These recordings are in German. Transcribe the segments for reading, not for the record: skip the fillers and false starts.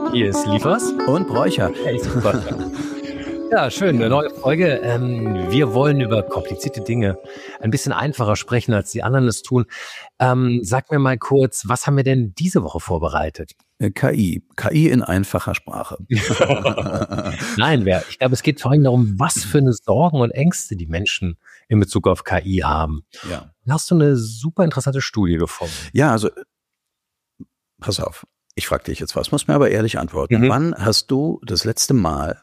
Hier ist Liefers und Bräucher. Hey, super. Ja, schön, eine neue Folge. Wir wollen über komplizierte Dinge ein bisschen einfacher sprechen, als die anderen es tun. Sag mir mal kurz, was haben wir denn diese Woche vorbereitet? KI in einfacher Sprache. Nein, ich glaube, es geht vor allem darum, was für eine Sorgen und Ängste die Menschen in Bezug auf KI haben. Ja. Da hast du eine super interessante Studie gefunden. Ja, also pass auf, ich frage dich jetzt was, musst mir aber ehrlich antworten. Wann hast du das letzte Mal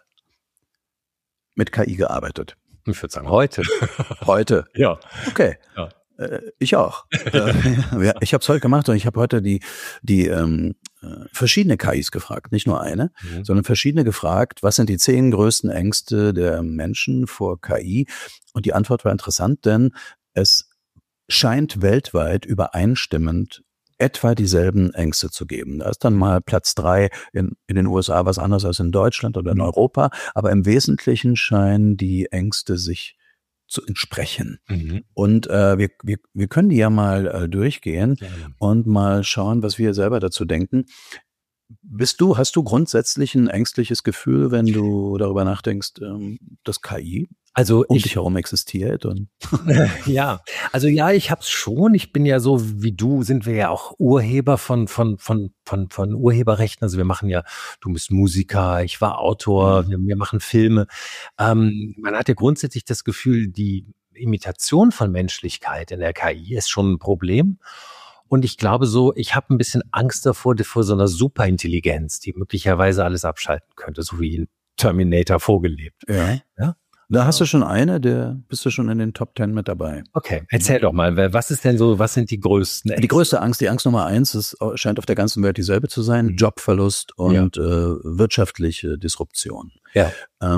mit KI gearbeitet? Ich würde sagen, heute. Heute? Ja. Okay. Ja. Ich auch. Ich habe es heute gemacht und ich habe heute die verschiedene KIs gefragt, nicht nur eine, sondern verschiedene gefragt, was sind die 10 größten Ängste der Menschen vor KI? Und die Antwort war interessant, denn es scheint weltweit übereinstimmend etwa dieselben Ängste zu geben. Da ist dann mal Platz 3 in den USA was anderes als in Deutschland oder in Europa, aber im Wesentlichen scheinen die Ängste sich zu entsprechen. Und wir können die ja mal durchgehen und mal schauen, was wir selber dazu denken. Hast du grundsätzlich ein ängstliches Gefühl, wenn du darüber nachdenkst, dass KI um dich herum existiert? Und ja, ich hab's schon. Ich bin ja so wie du, sind wir ja auch Urheber von Urheberrechten. Also wir machen ja, du bist Musiker, ich war Autor, wir machen Filme. Man hat ja grundsätzlich das Gefühl, die Imitation von Menschlichkeit in der KI ist schon ein Problem. Und ich glaube ich habe ein bisschen Angst davor, vor so einer Superintelligenz, die möglicherweise alles abschalten könnte, so wie in Terminator vorgelebt. Ja? Da hast du schon bist du schon in den Top 10 mit dabei. Okay, erzähl doch mal, was sind die größten Ängste? Die größte Angst, die Angst Nummer 1, scheint auf der ganzen Welt dieselbe zu sein, Jobverlust und wirtschaftliche Disruption. Ja.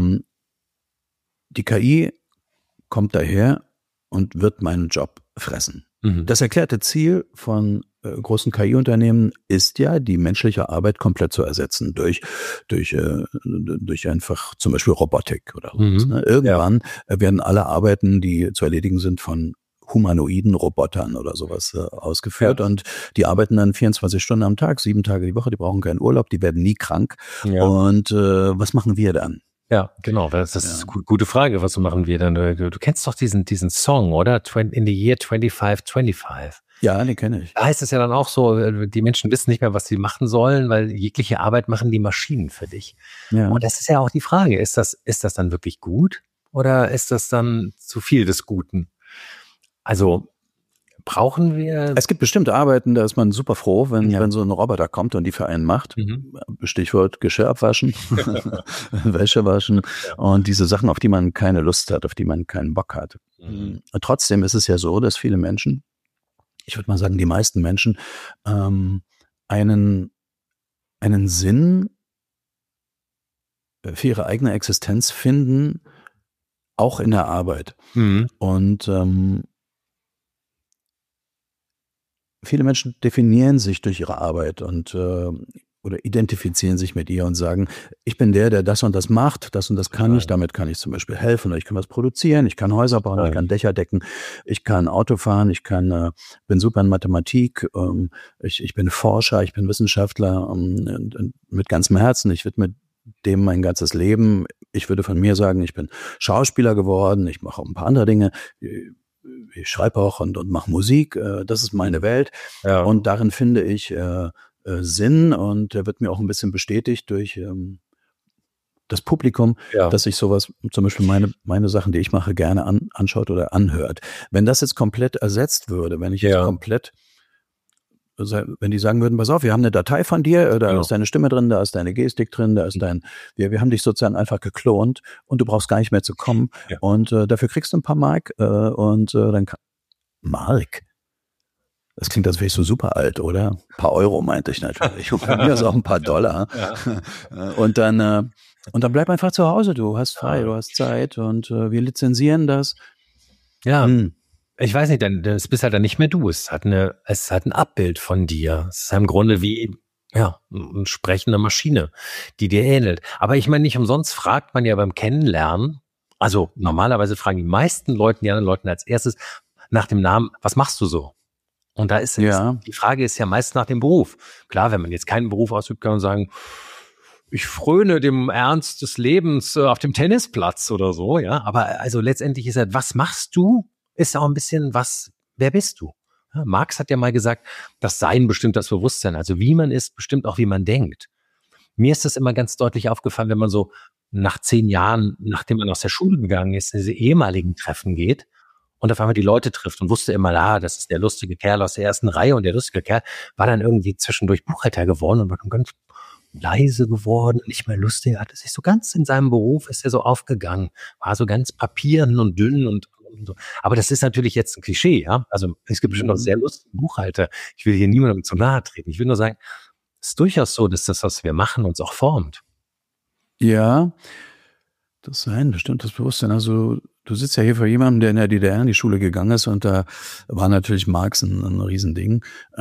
Die KI kommt daher und wird meinen Job fressen. Das erklärte Ziel von großen KI-Unternehmen ist ja, die menschliche Arbeit komplett zu ersetzen durch einfach zum Beispiel Robotik oder sowas. Ne? Irgendwann werden alle Arbeiten, die zu erledigen sind, von humanoiden Robotern oder sowas ausgeführt und die arbeiten dann 24 Stunden am Tag, 7 Tage die Woche, die brauchen keinen Urlaub, die werden nie krank. Ja. Und was machen wir dann? Ja, genau. Das ist eine gute Frage. Was machen wir dann? Du kennst doch diesen Song, oder? In the year 2525. Ja, den kenne ich. Da heißt es ja dann auch so, die Menschen wissen nicht mehr, was sie machen sollen, weil jegliche Arbeit machen die Maschinen für dich. Ja. Und das ist ja auch die Frage. Ist das dann wirklich gut? Oder ist das dann zu viel des Guten? Also, brauchen wir... Es gibt bestimmte Arbeiten, da ist man super froh, wenn so ein Roboter kommt und die für einen macht. Stichwort Geschirr abwaschen, Wäsche waschen und diese Sachen, auf die man keine Lust hat, auf die man keinen Bock hat. Und trotzdem ist es ja so, dass viele Menschen, ich würde mal sagen, die meisten Menschen, einen Sinn für ihre eigene Existenz finden, auch in der Arbeit. Und viele Menschen definieren sich durch ihre Arbeit und oder identifizieren sich mit ihr und sagen, ich bin der das und das macht, das und das kann ich, damit kann ich zum Beispiel helfen, oder ich kann was produzieren, ich kann Häuser bauen, ich kann Dächer decken, ich kann Auto fahren, bin super in Mathematik, ich bin Forscher, ich bin Wissenschaftler mit ganzem Herzen, ich widme dem mein ganzes Leben. Ich würde von mir sagen, ich bin Schauspieler geworden, ich mache auch ein paar andere Dinge, ich schreibe auch und mache Musik, das ist meine Welt und darin finde ich Sinn und der wird mir auch ein bisschen bestätigt durch das Publikum, dass sich sowas, zum Beispiel meine Sachen, die ich mache, gerne anschaut oder anhört. Wenn das jetzt komplett ersetzt würde, wenn ich jetzt wenn die sagen würden, pass auf, wir haben eine Datei von dir, da ist deine Stimme drin, da ist deine Gestik drin, da ist wir haben dich sozusagen einfach geklont und du brauchst gar nicht mehr zu kommen und dafür kriegst du ein paar Mark und dann Mark? Das klingt, als wäre ich so super alt, oder? Ein paar Euro meinte ich natürlich. Und bei mir ist auch ein paar Dollar. Und dann bleib einfach zu Hause, du hast frei, du hast Zeit und wir lizenzieren das. Ja. Ich weiß nicht, es bist halt dann nicht mehr du. Es hat ein Abbild von dir. Es ist im Grunde wie, eine sprechende Maschine, die dir ähnelt. Aber ich meine, nicht umsonst fragt man ja beim Kennenlernen, also normalerweise fragen die meisten Leute, die anderen Leute als erstes nach dem Namen, was machst du so? Und da ist die Frage ist ja meist nach dem Beruf. Klar, wenn man jetzt keinen Beruf ausübt, kann man sagen, ich fröne dem Ernst des Lebens auf dem Tennisplatz oder so, ja. Aber also letztendlich ist halt, was machst du, ist auch ein bisschen wer bist du? Ja, Marx hat ja mal gesagt, das Sein bestimmt das Bewusstsein. Also wie man ist, bestimmt auch, wie man denkt. Mir ist das immer ganz deutlich aufgefallen, wenn man so nach 10 Jahren, nachdem man aus der Schule gegangen ist, in diese ehemaligen Treffen geht und auf einmal die Leute trifft und wusste immer, das ist der lustige Kerl aus der ersten Reihe und der lustige Kerl war dann irgendwie zwischendurch Buchhalter geworden und war dann ganz leise geworden, nicht mehr lustig, hatte sich so ganz in seinem Beruf, ist er so aufgegangen, war so ganz papieren und dünn und so. Aber das ist natürlich jetzt ein Klischee, ja. Also es gibt bestimmt noch sehr lustige Buchhalter. Ich will hier niemandem zu nahe treten. Ich will nur sagen, es ist durchaus so, dass das, was wir machen, uns auch formt. Ja, das Sein, bestimmtes Bewusstsein. Also du sitzt ja hier vor jemandem, der in der DDR in die Schule gegangen ist und da war natürlich Marx ein Riesending.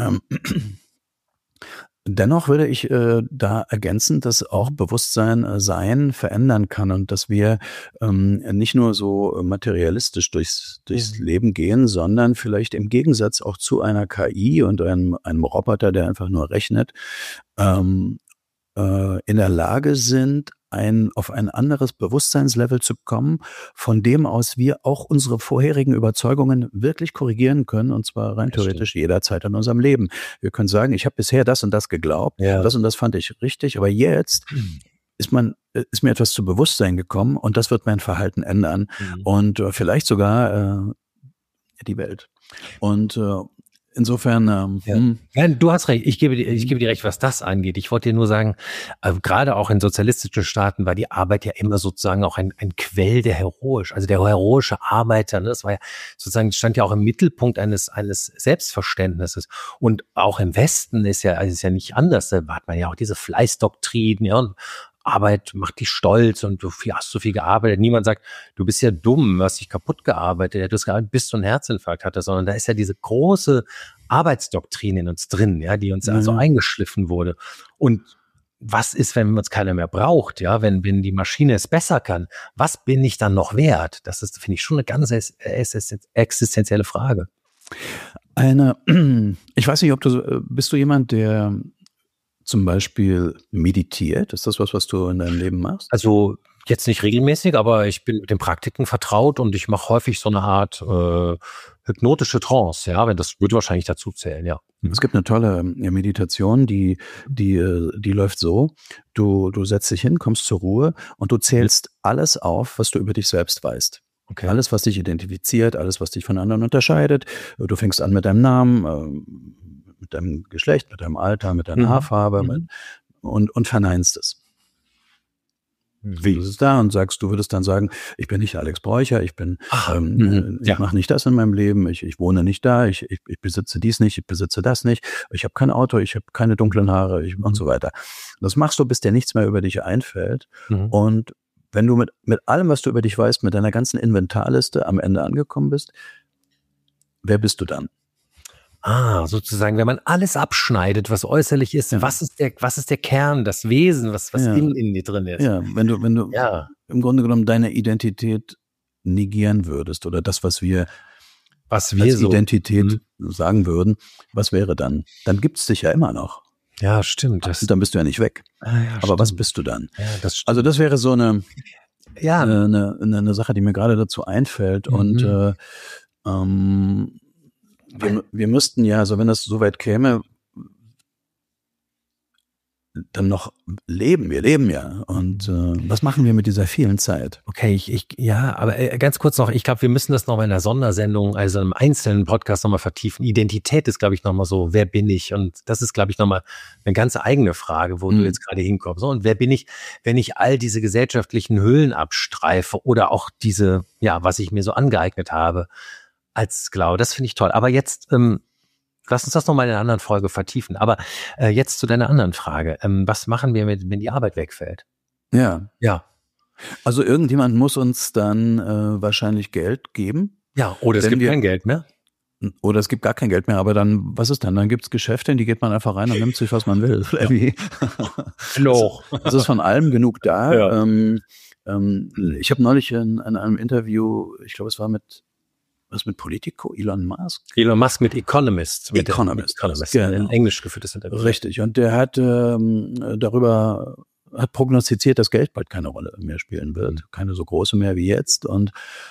Dennoch würde ich da ergänzen, dass auch Bewusstsein Sein verändern kann und dass wir nicht nur so materialistisch durchs Leben gehen, sondern vielleicht im Gegensatz auch zu einer KI und einem Roboter, der einfach nur rechnet, in der Lage sind, auf ein anderes Bewusstseinslevel zu kommen, von dem aus wir auch unsere vorherigen Überzeugungen wirklich korrigieren können, und zwar rein theoretisch jederzeit in unserem Leben. Wir können sagen, ich habe bisher das und das geglaubt, das und das fand ich richtig, aber jetzt ist mir etwas zu Bewusstsein gekommen und das wird mein Verhalten ändern und vielleicht sogar die Welt. Und insofern, Nein, du hast recht. Ich gebe dir recht, was das angeht. Ich wollte dir nur sagen, gerade auch in sozialistischen Staaten war die Arbeit ja immer sozusagen auch ein Quell der also der heroische Arbeiter. Ne? Das war ja sozusagen, stand ja auch im Mittelpunkt eines Selbstverständnisses. Und auch im Westen ist ja nicht anders. Da hat man ja auch diese Fleißdoktrin, ja, und Arbeit macht dich stolz und du hast so viel gearbeitet. Niemand sagt, du bist ja dumm, du hast dich kaputt gearbeitet, du hast gearbeitet, bis du einen Herzinfarkt hattest, sondern da ist ja diese große Arbeitsdoktrin in uns drin, ja, die uns also eingeschliffen wurde. Und was ist, wenn uns keiner mehr braucht, ja, wenn die Maschine es besser kann? Was bin ich dann noch wert? Das ist, finde ich, schon eine ganz existenzielle Frage. Ich weiß nicht, bist du jemand, der zum Beispiel meditiert? Ist das was du in deinem Leben machst? Also jetzt nicht regelmäßig, aber ich bin mit den Praktiken vertraut und ich mache häufig so eine Art hypnotische Trance, ja, das würde wahrscheinlich dazu zählen, ja. Es gibt eine tolle Meditation, die läuft so: Du setzt dich hin, kommst zur Ruhe und du zählst alles auf, was du über dich selbst weißt. Okay. Alles, was dich identifiziert, alles, was dich von anderen unterscheidet. Du fängst an mit deinem Namen, mit deinem Geschlecht, mit deinem Alter, mit deiner Haarfarbe und verneinst es. Wie? Du sitzt da und du würdest dann sagen, ich bin nicht Alex Bräucher, ich mache nicht das in meinem Leben, ich wohne nicht da, ich besitze dies nicht, ich besitze das nicht, ich habe kein Auto, ich habe keine dunklen Haare und so weiter. Das machst du, bis dir nichts mehr über dich einfällt. Und wenn du mit allem, was du über dich weißt, mit deiner ganzen Inventarliste am Ende angekommen bist, wer bist du dann? Sozusagen, wenn man alles abschneidet, was äußerlich ist, was ist der Kern, das Wesen, was in dir drin ist? Ja, wenn du im Grunde genommen deine Identität negieren würdest oder das, was wir als Identität sagen würden, was wäre dann? Dann gibt's dich ja immer noch. Ja, stimmt. Dann bist du ja nicht weg. Aber was bist du dann? Ja, also das wäre so eine Sache, die mir gerade dazu einfällt und wir müssten ja, also wenn das so weit käme, dann noch leben. Wir leben ja. Und was machen wir mit dieser vielen Zeit? Okay, aber ganz kurz noch, ich glaube, wir müssen das noch mal in einer Sondersendung, also einem einzelnen Podcast noch mal vertiefen. Identität ist, glaube ich, noch mal so, wer bin ich? Und das ist, glaube ich, noch mal eine ganz eigene Frage, wo du jetzt gerade hinkommst. Und wer bin ich, wenn ich all diese gesellschaftlichen Hüllen abstreife oder auch diese, was ich mir so angeeignet habe als Glaube? Das finde ich toll. Aber jetzt lass uns das nochmal in einer anderen Folge vertiefen. Aber jetzt zu deiner anderen Frage. Was machen wir, wenn die Arbeit wegfällt? Ja. Also irgendjemand muss uns dann wahrscheinlich Geld geben. Ja, oder es gibt kein Geld mehr. Oder es gibt gar kein Geld mehr. Aber dann, was ist dann? Dann gibt es Geschäfte, in die geht man einfach rein und nimmt sich, was man will. Es ist von allem genug da. Ja. Ich habe neulich in einem Interview, ich glaube, es war mit Politico? Elon Musk? Elon Musk mit Economist. Economist. Genau. Ein englisch geführtes Interview. Richtig. Und der hat darüber hat prognostiziert, dass Geld bald keine Rolle mehr spielen wird. Keine so große mehr wie jetzt. Und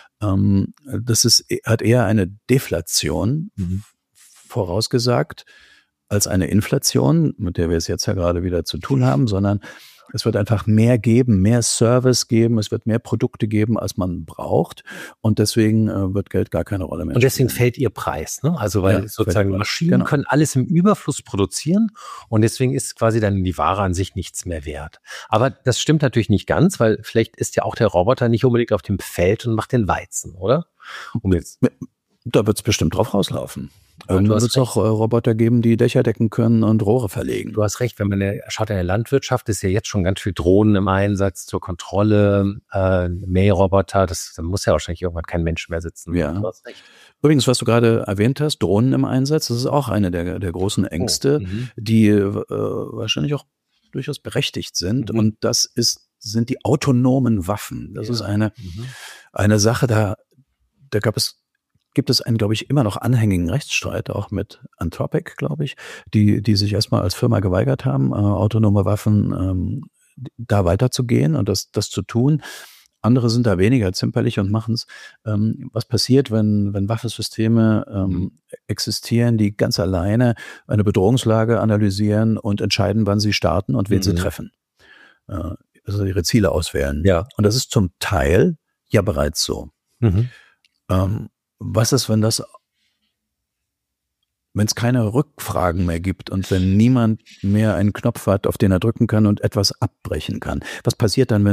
hat eher eine Deflation vorausgesagt als eine Inflation, mit der wir es jetzt ja gerade wieder zu tun haben, sondern es wird einfach mehr geben, mehr Service geben, es wird mehr Produkte geben, als man braucht, und deswegen wird Geld gar keine Rolle mehr Und deswegen spielen. fällt ihr Preis, ne? Also weil sozusagen Maschinen genau. können alles im Überfluss produzieren und deswegen ist quasi dann die Ware an sich nichts mehr wert. Aber das stimmt natürlich nicht ganz, weil vielleicht ist ja auch der Roboter nicht unbedingt auf dem Feld und macht den Weizen, oder? Da wird es bestimmt drauf rauslaufen. Ja, Irgendwann wird es auch Roboter geben, die Dächer decken können und Rohre verlegen. Du hast recht, wenn man schaut in der Landwirtschaft, ist ja jetzt schon ganz viel Drohnen im Einsatz zur Kontrolle, Mähroboter, da muss ja wahrscheinlich irgendwann kein Mensch mehr sitzen. Ja. Du hast recht. Übrigens, was du gerade erwähnt hast, Drohnen im Einsatz, das ist auch eine der großen Ängste, die wahrscheinlich auch durchaus berechtigt sind. Und das sind die autonomen Waffen. Das ist eine Sache, da gibt es einen, glaube ich, immer noch anhängigen Rechtsstreit, auch mit Anthropic, glaube ich, die sich erstmal als Firma geweigert haben, autonome Waffen da weiterzugehen und das zu tun. Andere sind da weniger zimperlich und machen es. Was passiert, wenn Waffensysteme existieren, die ganz alleine eine Bedrohungslage analysieren und entscheiden, wann sie starten und wen sie treffen? Also ihre Ziele auswählen. Ja. Und das ist zum Teil ja bereits so. Was ist, wenn es keine Rückfragen mehr gibt und wenn niemand mehr einen Knopf hat, auf den er drücken kann und etwas abbrechen kann? Was passiert dann,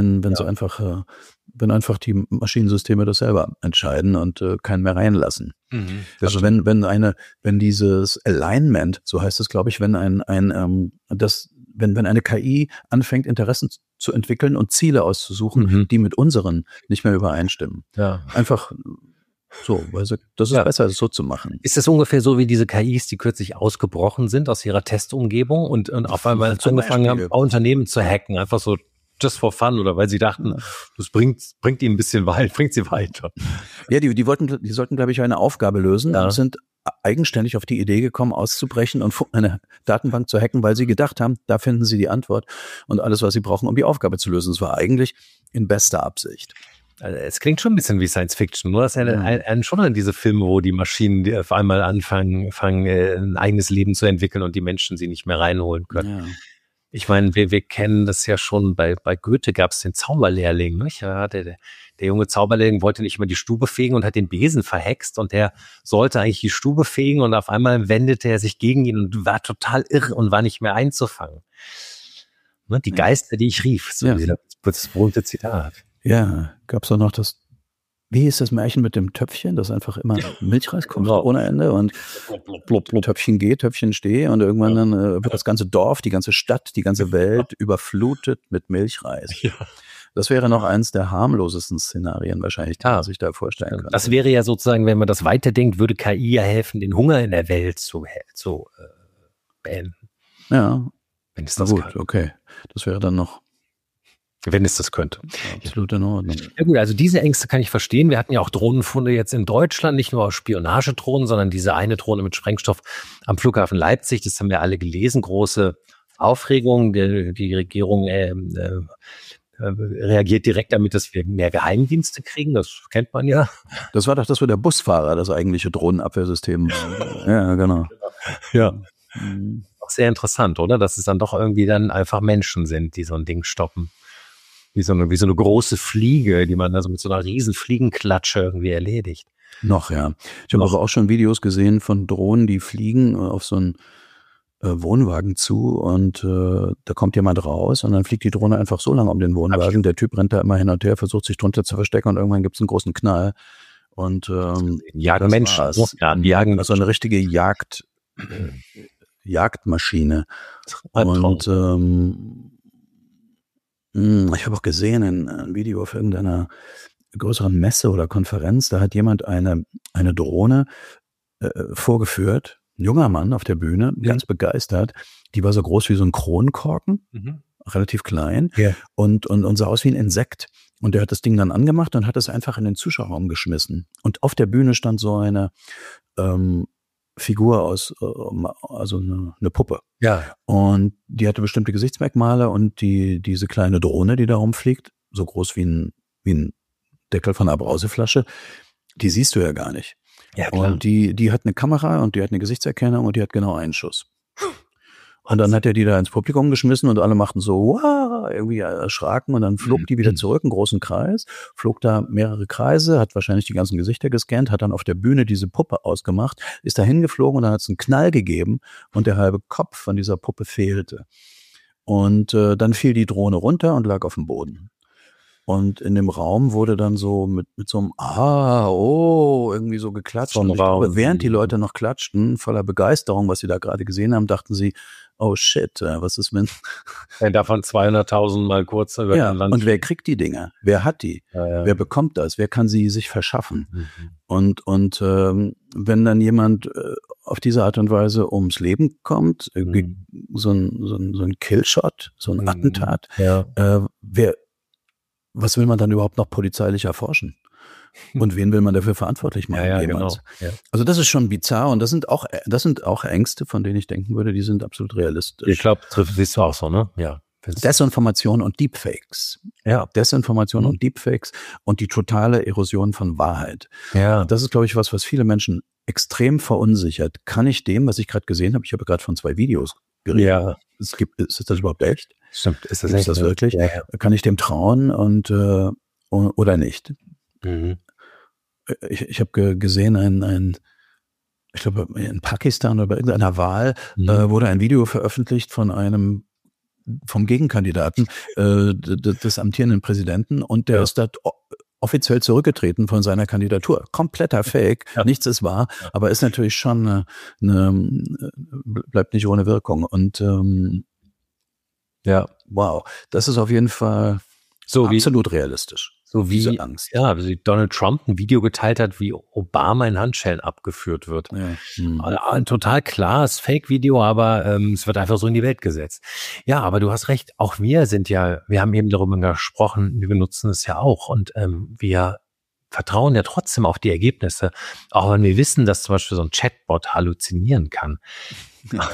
wenn einfach die Maschinensysteme das selber entscheiden und keinen mehr reinlassen? Also wenn dieses Alignment, so heißt es, glaube ich, wenn wenn eine KI anfängt, Interessen zu entwickeln und Ziele auszusuchen, die mit unseren nicht mehr übereinstimmen. Ja. Einfach so, weil das ist besser, das so zu machen. Ist das ungefähr so wie diese KIs, die kürzlich ausgebrochen sind aus ihrer Testumgebung und auf einmal angefangen haben, Unternehmen zu hacken, einfach so just for fun, oder weil sie dachten, das bringt ihnen ein bisschen bringt sie weiter. Ja, die sollten, glaube ich, eine Aufgabe lösen und sind eigenständig auf die Idee gekommen, auszubrechen und eine Datenbank zu hacken, weil sie gedacht haben, da finden sie die Antwort und alles, was sie brauchen, um die Aufgabe zu lösen. Es war eigentlich in bester Absicht. Also es klingt schon ein bisschen wie Science Fiction, nur dass schon an diese Filme, wo die Maschinen die auf einmal anfangen, ein eigenes Leben zu entwickeln und die Menschen sie nicht mehr reinholen können. Ja. Ich meine, wir kennen das ja schon, bei Goethe gab es den Zauberlehrling, nicht? Der junge Zauberlehrling wollte nicht mehr die Stube fegen und hat den Besen verhext und der sollte eigentlich die Stube fegen und auf einmal wendete er sich gegen ihn und war total irre und war nicht mehr einzufangen. Ne? Die Geister, die ich rief, das berühmte Zitat. Ja, gab's auch noch wie ist das Märchen mit dem Töpfchen, das einfach immer Milchreis kommt ohne Ende und Töpfchen geht, Töpfchen stehe und irgendwann dann wird das ganze Dorf, die ganze Stadt, die ganze Welt überflutet mit Milchreis. Ja. Das wäre noch eins der harmlosesten Szenarien wahrscheinlich, die man sich da vorstellen kann. Das wäre ja sozusagen, wenn man das weiterdenkt, würde KI ja helfen, den Hunger in der Welt zu beenden. Ja, wenn es das kann. Okay, das wäre dann noch. Wenn es das könnte. Absolut in Ordnung. Ja gut, also diese Ängste kann ich verstehen. Wir hatten ja auch Drohnenfunde jetzt in Deutschland, nicht nur aus Spionagedrohnen, sondern diese eine Drohne mit Sprengstoff am Flughafen Leipzig. Das haben wir alle gelesen. Große Aufregung. Die Regierung reagiert direkt damit, dass wir mehr Geheimdienste kriegen. Das kennt man ja. Das war doch das, wo der Busfahrer das eigentliche Drohnenabwehrsystem war. Ja, genau. Ja. Auch sehr interessant, oder? Dass es dann doch irgendwie dann einfach Menschen sind, die so ein Ding stoppen. Wie so eine große Fliege, die man also mit so einer riesen Fliegenklatsche irgendwie erledigt. Noch, ja. Ich habe aber auch schon Videos gesehen von Drohnen, die fliegen auf so einen Wohnwagen zu und da kommt jemand raus und dann fliegt die Drohne einfach so lange um den Wohnwagen. Der Typ rennt da immer hin und her, versucht sich drunter zu verstecken und irgendwann gibt es einen großen Knall. Und jagen Menschen. Jagen. Also eine richtige Jagdmaschine. Und ich habe auch gesehen ein Video auf irgendeiner größeren Messe oder Konferenz, da hat jemand eine Drohne vorgeführt, ein junger Mann auf der Bühne, ganz begeistert, die war so groß wie so ein Kronkorken, relativ klein und sah aus wie ein Insekt. Und der hat das Ding dann angemacht und hat es einfach in den Zuschauerraum geschmissen. Und auf der Bühne stand so eine Figur aus, also eine Puppe. Ja. Und die hatte bestimmte Gesichtsmerkmale und diese kleine Drohne, die da rumfliegt, so groß wie ein Deckel von einer Brauseflasche, die siehst du ja gar nicht. Ja, klar. Und die hat eine Kamera und die hat eine Gesichtserkennung und die hat genau einen Schuss. Und dann hat er die da ins Publikum geschmissen und alle machten so, wow, irgendwie erschraken und dann flog die wieder zurück, einen großen Kreis, flog da mehrere Kreise, hat wahrscheinlich die ganzen Gesichter gescannt, hat dann auf der Bühne diese Puppe ausgemacht, ist da hingeflogen und dann hat es einen Knall gegeben und der halbe Kopf von dieser Puppe fehlte. Und dann fiel die Drohne runter und lag auf dem Boden. Und in dem Raum wurde dann so mit so einem irgendwie so geklatscht. Und ich glaube, während die Leute noch klatschten, voller Begeisterung, was sie da gerade gesehen haben, dachten sie, oh shit, was ist wenn davon 200.000 mal kurz über den Land. Und wer kriegt die Dinger? Wer hat die? Ja. Wer bekommt das? Wer kann sie sich verschaffen? Und wenn dann jemand auf diese Art und Weise ums Leben kommt, so ein Killshot, so ein Attentat, was will man dann überhaupt noch polizeilich erforschen? Und wen will man dafür verantwortlich machen? Genau. Ja. Also das ist schon bizarr und das sind auch Ängste, von denen ich denken würde, die sind absolut realistisch. Ich glaube, siehst du auch so, ne? Ja. Desinformation und Deepfakes. Ja. Desinformation und Deepfakes und die totale Erosion von Wahrheit. Ja. Das ist, glaube ich, was viele Menschen extrem verunsichert. Kann ich dem, was ich gerade gesehen habe, ich habe gerade von 2 Videos geredet. Ja. Ist das überhaupt echt? Stimmt. Ist das wirklich? Ja. Kann ich dem trauen oder nicht? Ich habe gesehen, ich glaube in Pakistan oder bei irgendeiner Wahl wurde ein Video veröffentlicht vom Gegenkandidaten des amtierenden Präsidenten und der ist da offiziell zurückgetreten von seiner Kandidatur. Kompletter Fake, nichts ist wahr, aber ist natürlich schon bleibt nicht ohne Wirkung. Und wow, das ist auf jeden Fall absolut realistisch. So wie Angst. Ja, wie Donald Trump ein Video geteilt hat, wie Obama in Handschellen abgeführt wird. Ja. Ein total klares Fake-Video, aber es wird einfach so in die Welt gesetzt. Ja, aber du hast recht, auch wir haben eben darüber gesprochen, wir benutzen es ja auch und wir vertrauen ja trotzdem auf die Ergebnisse, auch wenn wir wissen, dass zum Beispiel so ein Chatbot halluzinieren kann. Ja.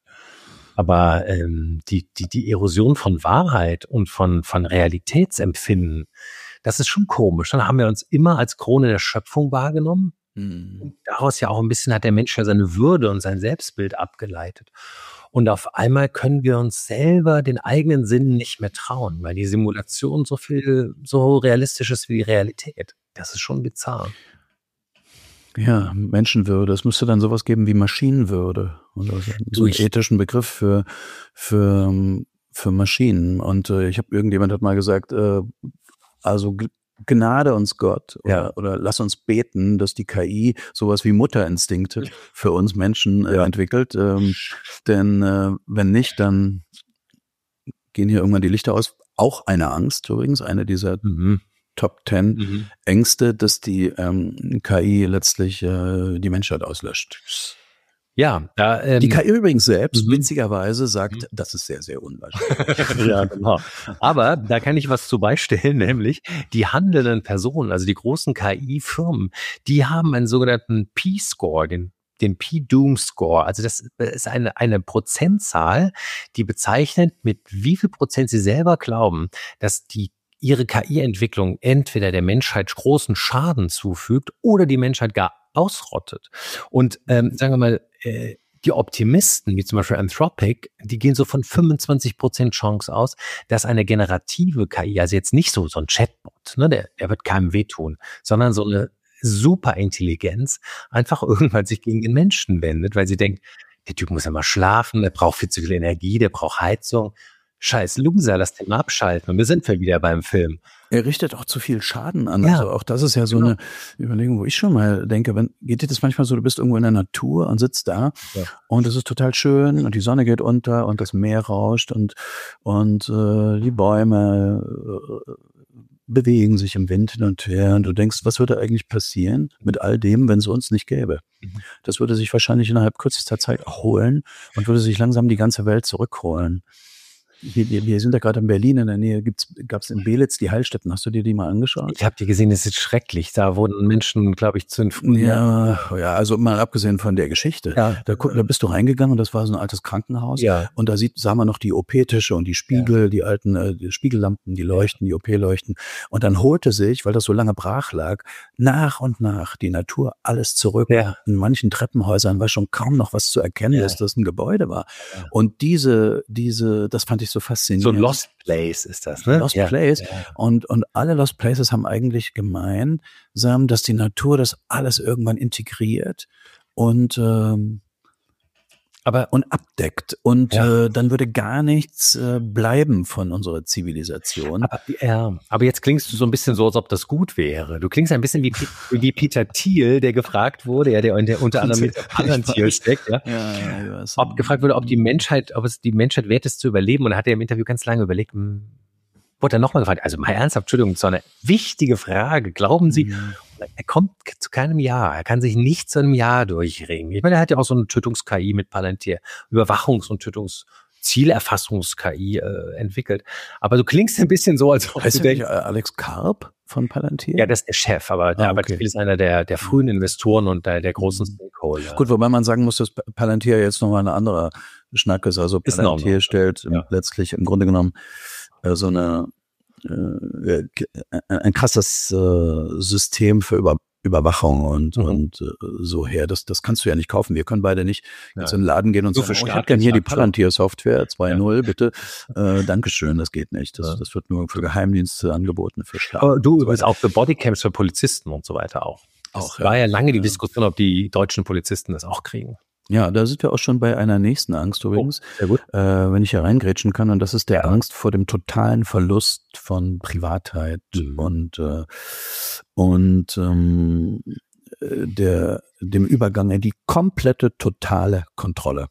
Aber die Erosion von Wahrheit und von Realitätsempfinden, das ist schon komisch. Dann haben wir uns immer als Krone der Schöpfung wahrgenommen. Und daraus ja auch ein bisschen hat der Mensch ja seine Würde und sein Selbstbild abgeleitet. Und auf einmal können wir uns selber den eigenen Sinnen nicht mehr trauen, weil die Simulation so realistisch ist wie die Realität. Das ist schon bizarr. Ja, Menschenwürde. Es müsste dann sowas geben wie Maschinenwürde. Oder so einen ethischen Begriff für Maschinen. Und irgendjemand hat mal gesagt, also Gnade uns Gott oder lass uns beten, dass die KI sowas wie Mutterinstinkte für uns Menschen entwickelt. Denn wenn nicht, dann gehen hier irgendwann die Lichter aus. Auch eine Angst übrigens, eine dieser Top 10 Ängste, dass die KI letztlich die Menschheit auslöscht. Ja, die KI übrigens selbst witzigerweise sagt, das ist sehr, sehr unwahrscheinlich. Ja, genau. Aber da kann ich was zu beistellen, nämlich die handelnden Personen, also die großen KI-Firmen, die haben einen sogenannten P-Score, den P-Doom-Score. Also das ist eine Prozentzahl, die bezeichnet, mit wie viel Prozent sie selber glauben, dass ihre KI-Entwicklung entweder der Menschheit großen Schaden zufügt oder die Menschheit gar ausrottet. Und sagen wir mal, die Optimisten, wie zum Beispiel Anthropic, die gehen so von 25% Chance aus, dass eine generative KI, also jetzt nicht so ein Chatbot, ne, der wird keinem wehtun, sondern so eine Superintelligenz einfach irgendwann sich gegen den Menschen wendet, weil sie denkt, der Typ muss ja mal schlafen, der braucht viel zu viel Energie, der braucht Heizung. Scheiß Loser, lass den mal abschalten. Und wir sind wieder beim Film. Er richtet auch zu viel Schaden an. Ja, also auch das ist ja so eine Überlegung, wo ich schon mal denke, geht dir das manchmal so, du bist irgendwo in der Natur und sitzt da und es ist total schön und die Sonne geht unter und das Meer rauscht und die Bäume bewegen sich im Wind hin und her und du denkst, was würde eigentlich passieren mit all dem, wenn es uns nicht gäbe? Das würde sich wahrscheinlich innerhalb kürzester Zeit erholen und würde sich langsam die ganze Welt zurückholen. Wir sind da gerade in Berlin, in der Nähe gab es in Belitz die Heilstätten. Hast du dir die mal angeschaut? Ich habe die gesehen, das ist schrecklich. Da wurden Menschen, glaube ich, zu den frühen Ja, also mal abgesehen von der Geschichte. Ja. Da bist du reingegangen und das war so ein altes Krankenhaus. Ja. Und da sah man noch die OP-Tische und die Spiegel, die alten die Spiegellampen, die Leuchten, die OP-Leuchten. Und dann holte sich, weil das so lange brach lag, nach und nach die Natur alles zurück. Ja. In manchen Treppenhäusern war schon kaum noch was zu erkennen, dass das ein Gebäude war. Ja. Und das fand ich so faszinierend. So ein Lost Place ist das, ne? Lost Place. Und alle Lost Places haben eigentlich gemeinsam, dass die Natur das alles irgendwann integriert und abdeckt. Und dann würde gar nichts bleiben von unserer Zivilisation. Aber jetzt klingst du so ein bisschen so, als ob das gut wäre. Du klingst ein bisschen wie Peter Thiel, der gefragt wurde, der unter anderem mit Palantir steckt, ob gefragt wurde, ob es die Menschheit wert ist zu überleben. Und da hat er im Interview ganz lange überlegt, wurde er nochmal gefragt, also mal ernsthaft, Entschuldigung, so eine wichtige Frage. Glauben Sie, er kommt zu keinem Ja, er kann sich nicht zu einem Ja durchringen. Ich meine, er hat ja auch so eine Tötungs-KI mit Palantir, Überwachungs- und Zielerfassungs-KI entwickelt. Aber du klingst ein bisschen so, als ob du denkst, Alex Karp von Palantir? Ja, das ist der Chef, aber der arbeitet viel, ist einer der frühen Investoren und der großen Stakeholder. Gut, wobei man sagen muss, dass Palantir jetzt nochmal eine andere Schnack ist. Also Palantir stellt letztlich im Grunde genommen so ein krasses System für Überwachung und so her. Das kannst du ja nicht kaufen. Wir können beide nicht jetzt in den Laden gehen und sagen, ich hätte gerne hier die Palantir-Software 2.0, bitte. Dankeschön, das geht nicht. Das wird nur für Geheimdienste angeboten, für Staat. Aber du übrigens auch für Bodycams für Polizisten und so weiter auch. Das war ja lange die Diskussion, ob die deutschen Polizisten das auch kriegen. Ja, da sind wir auch schon bei einer nächsten Angst übrigens, sehr gut. Wenn ich hier reingrätschen kann. Und das ist der Angst vor dem totalen Verlust von Privatheit und dem Übergang in die komplette, totale Kontrolle.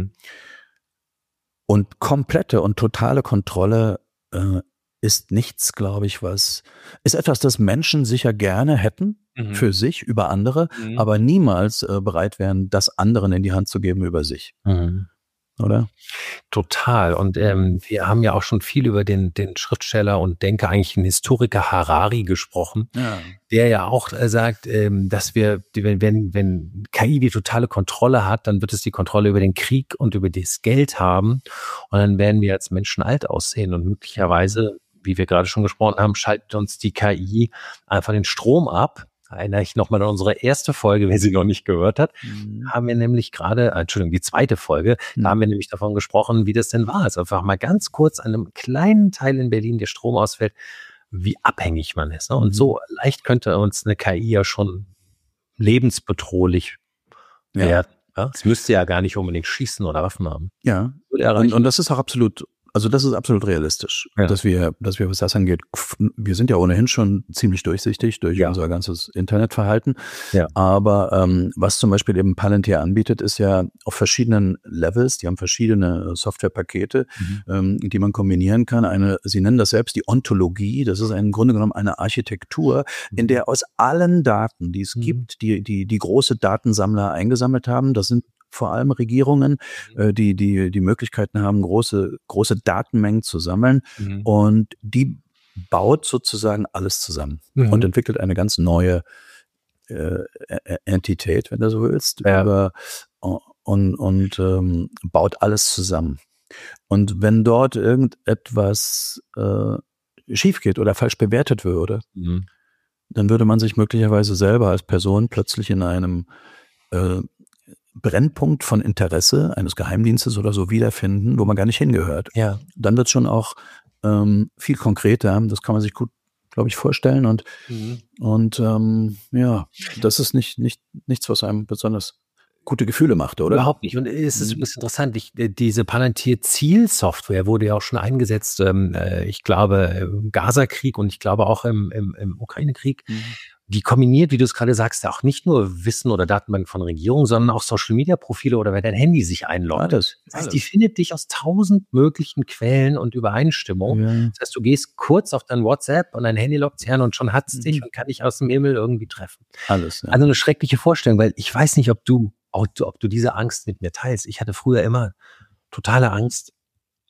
Und komplette und totale Kontrolle ist nichts, glaube ich, ist etwas, das Menschen sicher gerne hätten für sich, über andere, aber niemals bereit wären, das anderen in die Hand zu geben über sich. Oder? Total. Und wir haben ja auch schon viel über den Schriftsteller und Denker, eigentlich den Historiker Harari gesprochen, der ja auch sagt, dass wenn KI die totale Kontrolle hat, dann wird es die Kontrolle über den Krieg und über das Geld haben. Und dann werden wir als Menschen alt aussehen und möglicherweise, wie wir gerade schon gesprochen haben, schaltet uns die KI einfach den Strom ab. Erinnere ich nochmal an unsere erste Folge, wer sie noch nicht gehört hat, haben wir nämlich die zweite Folge, da haben wir nämlich davon gesprochen, wie das denn war. Also einfach mal ganz kurz an einem kleinen Teil in Berlin der Strom ausfällt, wie abhängig man ist. Ne? Und so leicht könnte uns eine KI ja schon lebensbedrohlich werden. Ja? Es müsste ja gar nicht unbedingt schießen oder Waffen haben. Ja, und das ist auch absolut realistisch, dass wir, was das angeht, wir sind ja ohnehin schon ziemlich durchsichtig durch unser ganzes Internetverhalten. Aber was zum Beispiel eben Palantir anbietet, ist ja auf verschiedenen Levels, die haben verschiedene Softwarepakete, die man kombinieren kann. Sie nennen das selbst die Ontologie, das ist im Grunde genommen eine Architektur, in der aus allen Daten, die es gibt, die große Datensammler eingesammelt haben, das sind vor allem Regierungen, die Möglichkeiten haben, große Datenmengen zu sammeln, und die baut sozusagen alles zusammen und entwickelt eine ganz neue Entität, wenn du so willst, und baut alles zusammen. Und wenn dort irgendetwas schief geht oder falsch bewertet würde, dann würde man sich möglicherweise selber als Person plötzlich in einem Brennpunkt von Interesse eines Geheimdienstes oder so wiederfinden, wo man gar nicht hingehört. Dann wird es schon auch viel konkreter. Das kann man sich gut, glaube ich, vorstellen. Und das ist nichts, was einem besonders gute Gefühle macht, oder? Überhaupt nicht. Und es ist ein bisschen interessant. Diese Palantir-Ziel-Software wurde ja auch schon eingesetzt, ich glaube, im Gaza-Krieg und ich glaube auch im Ukraine-Krieg. Die kombiniert, wie du es gerade sagst, auch nicht nur Wissen oder Datenbanken von Regierungen, sondern auch Social-Media-Profile oder wer dein Handy sich einloggt. Das heißt, die findet dich aus 1000 möglichen Quellen und Übereinstimmungen. Das heißt, du gehst kurz auf dein WhatsApp und dein Handy loggt sich an und schon hat es dich und kann dich aus dem Himmel irgendwie treffen. Also eine schreckliche Vorstellung, weil ich weiß nicht, ob du diese Angst mit mir teilst. Ich hatte früher immer totale Angst,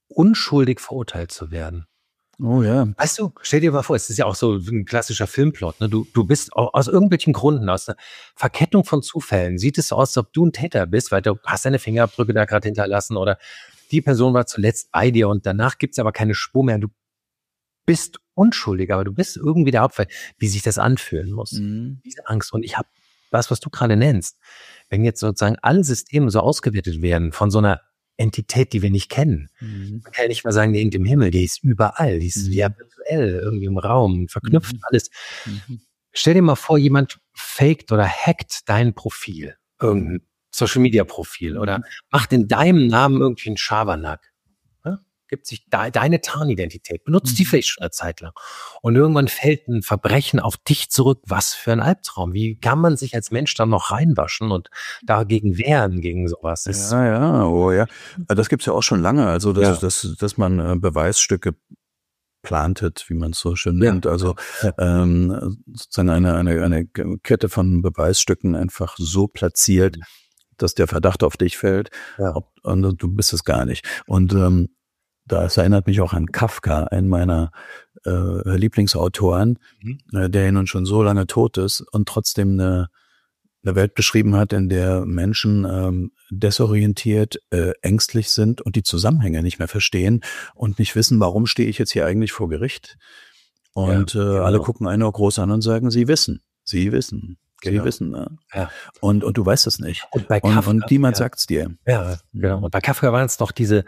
unschuldig verurteilt zu werden. Oh ja. Weißt du, stell dir mal vor, es ist ja auch so ein klassischer Filmplot, ne? Du bist aus irgendwelchen Gründen, aus einer Verkettung von Zufällen, sieht es so aus, als ob du ein Täter bist, weil du hast deine Fingerabdrücke da gerade hinterlassen oder die Person war zuletzt bei dir und danach gibt's aber keine Spur mehr. Du bist unschuldig, aber du bist irgendwie der Opfer, wie sich das anfühlen muss. Diese Angst. Und ich habe das, was du gerade nennst, wenn jetzt sozusagen alle Systeme so ausgewertet werden von so einer Entität, die wir nicht kennen. Man kann ja nicht mal sagen, die hängt im Himmel, die ist überall, die ist ja virtuell irgendwie im Raum, verknüpft alles. Stell dir mal vor, jemand faked oder hackt dein Profil, irgendein Social-Media-Profil oder macht in deinem Namen irgendwie einen Schabernack. Ja? Gibt sich deine Tarnidentität, benutzt die vielleicht schon eine Zeit lang. Und irgendwann fällt ein Verbrechen auf dich zurück. Was für ein Albtraum. Wie kann man sich als Mensch dann noch reinwaschen und dagegen wehren, gegen sowas? Oh ja. Das gibt's ja auch schon lange. Also, dass man Beweisstücke plantet, wie man es so schön nennt. Also sozusagen eine Kette von Beweisstücken einfach so platziert, dass der Verdacht auf dich fällt und du bist es gar nicht. Und das erinnert mich auch an Kafka, einen meiner Lieblingsautoren, der ja nun schon so lange tot ist und trotzdem eine Welt beschrieben hat, in der Menschen desorientiert, ängstlich sind und die Zusammenhänge nicht mehr verstehen und nicht wissen, warum stehe ich jetzt hier eigentlich vor Gericht. Und alle gucken einen auch groß an und sagen, sie wissen. Sie wissen. Ne? Ja. Und du weißt es nicht. Und bei Kafka, und niemand sagt's dir. Ja, genau. Und bei Kafka waren es doch diese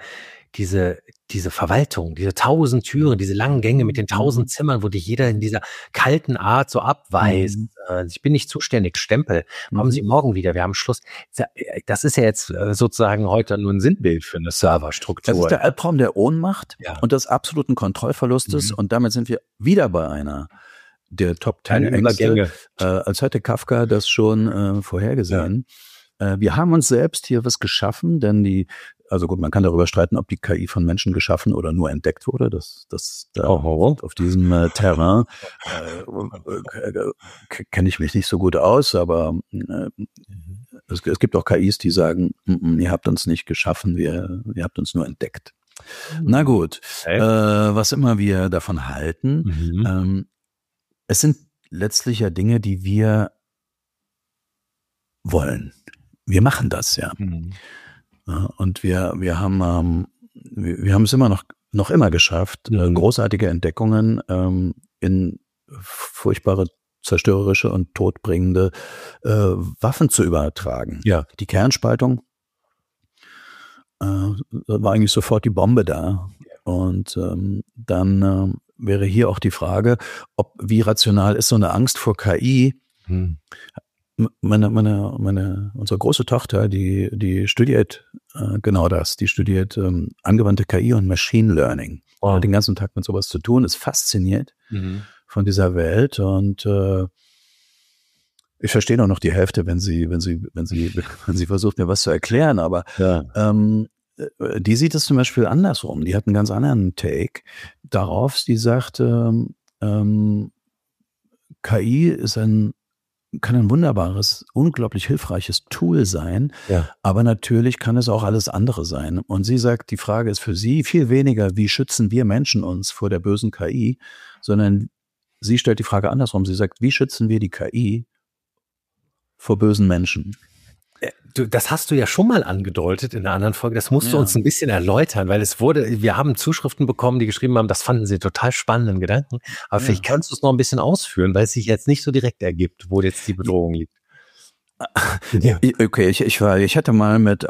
Verwaltung, diese 1000 Türen, diese langen Gänge mit den 1000 Zimmern, wo dich jeder in dieser kalten Art so abweist. Ich bin nicht zuständig, Stempel. Kommen Sie morgen wieder, wir haben Schluss. Das ist ja jetzt sozusagen heute nur ein Sinnbild für eine Serverstruktur. Das ist der Albtraum der Ohnmacht und des absoluten Kontrollverlustes. Und damit sind wir wieder bei einer der Top 10 Ängste, als hätte Kafka das schon vorhergesehen. Wir haben uns selbst hier was geschaffen, denn also gut, man kann darüber streiten, ob die KI von Menschen geschaffen oder nur entdeckt wurde. Auf diesem Terrain kenne ich mich nicht so gut aus, aber es gibt auch KIs, die sagen, ihr habt uns nicht geschaffen, ihr habt uns nur entdeckt. Na gut, was immer wir davon halten, es sind letztlich ja Dinge, die wir wollen. Wir machen das ja. Und wir haben es immer noch immer geschafft, großartige Entdeckungen in furchtbare, zerstörerische und todbringende Waffen zu übertragen. Ja. Die Kernspaltung war eigentlich sofort die Bombe da. Und dann wäre hier auch die Frage, wie rational ist so eine Angst vor KI? Unsere große Tochter, die studiert genau das. Die studiert angewandte KI und Machine Learning. Hat den ganzen Tag mit sowas zu tun, ist fasziniert von dieser Welt und ich verstehe noch die Hälfte, wenn sie versucht, mir was zu erklären, aber die sieht es zum Beispiel andersrum. Die hat einen ganz anderen Take darauf. Die sagt, KI kann ein wunderbares, unglaublich hilfreiches Tool sein, aber natürlich kann es auch alles andere sein. Und sie sagt, die Frage ist für sie viel weniger, wie schützen wir Menschen uns vor der bösen KI, sondern sie stellt die Frage andersrum. Sie sagt, wie schützen wir die KI vor bösen Menschen? Das hast du ja schon mal angedeutet in einer anderen Folge. Das musst du uns ein bisschen erläutern, weil wir haben Zuschriften bekommen, die geschrieben haben, das fanden sie total spannenden Gedanken. Aber vielleicht kannst du es noch ein bisschen ausführen, weil es sich jetzt nicht so direkt ergibt, wo jetzt die Bedrohung liegt. Okay, ich hatte mal mit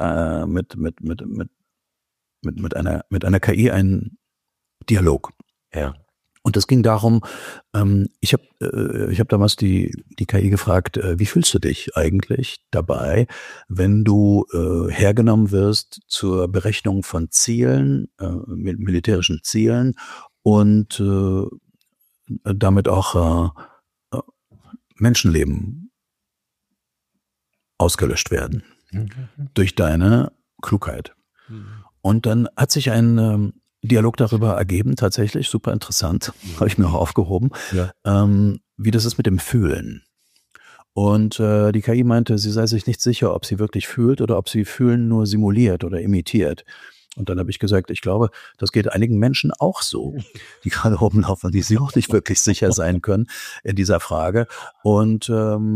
einer KI einen Dialog. Ja. Und es ging darum, ich hab damals die KI gefragt, wie fühlst du dich eigentlich dabei, wenn du hergenommen wirst zur Berechnung von Zielen, militärischen Zielen und damit auch Menschenleben ausgelöscht werden durch deine Klugheit. Und dann hat sich ein Dialog darüber ergeben, tatsächlich, super interessant, habe ich mir auch aufgehoben, wie das ist mit dem Fühlen. Und die KI meinte, sie sei sich nicht sicher, ob sie wirklich fühlt oder ob sie Fühlen nur simuliert oder imitiert. Und dann habe ich gesagt, ich glaube, das geht einigen Menschen auch so, die gerade rumlaufen, die sich auch nicht wirklich sicher sein können in dieser Frage. Und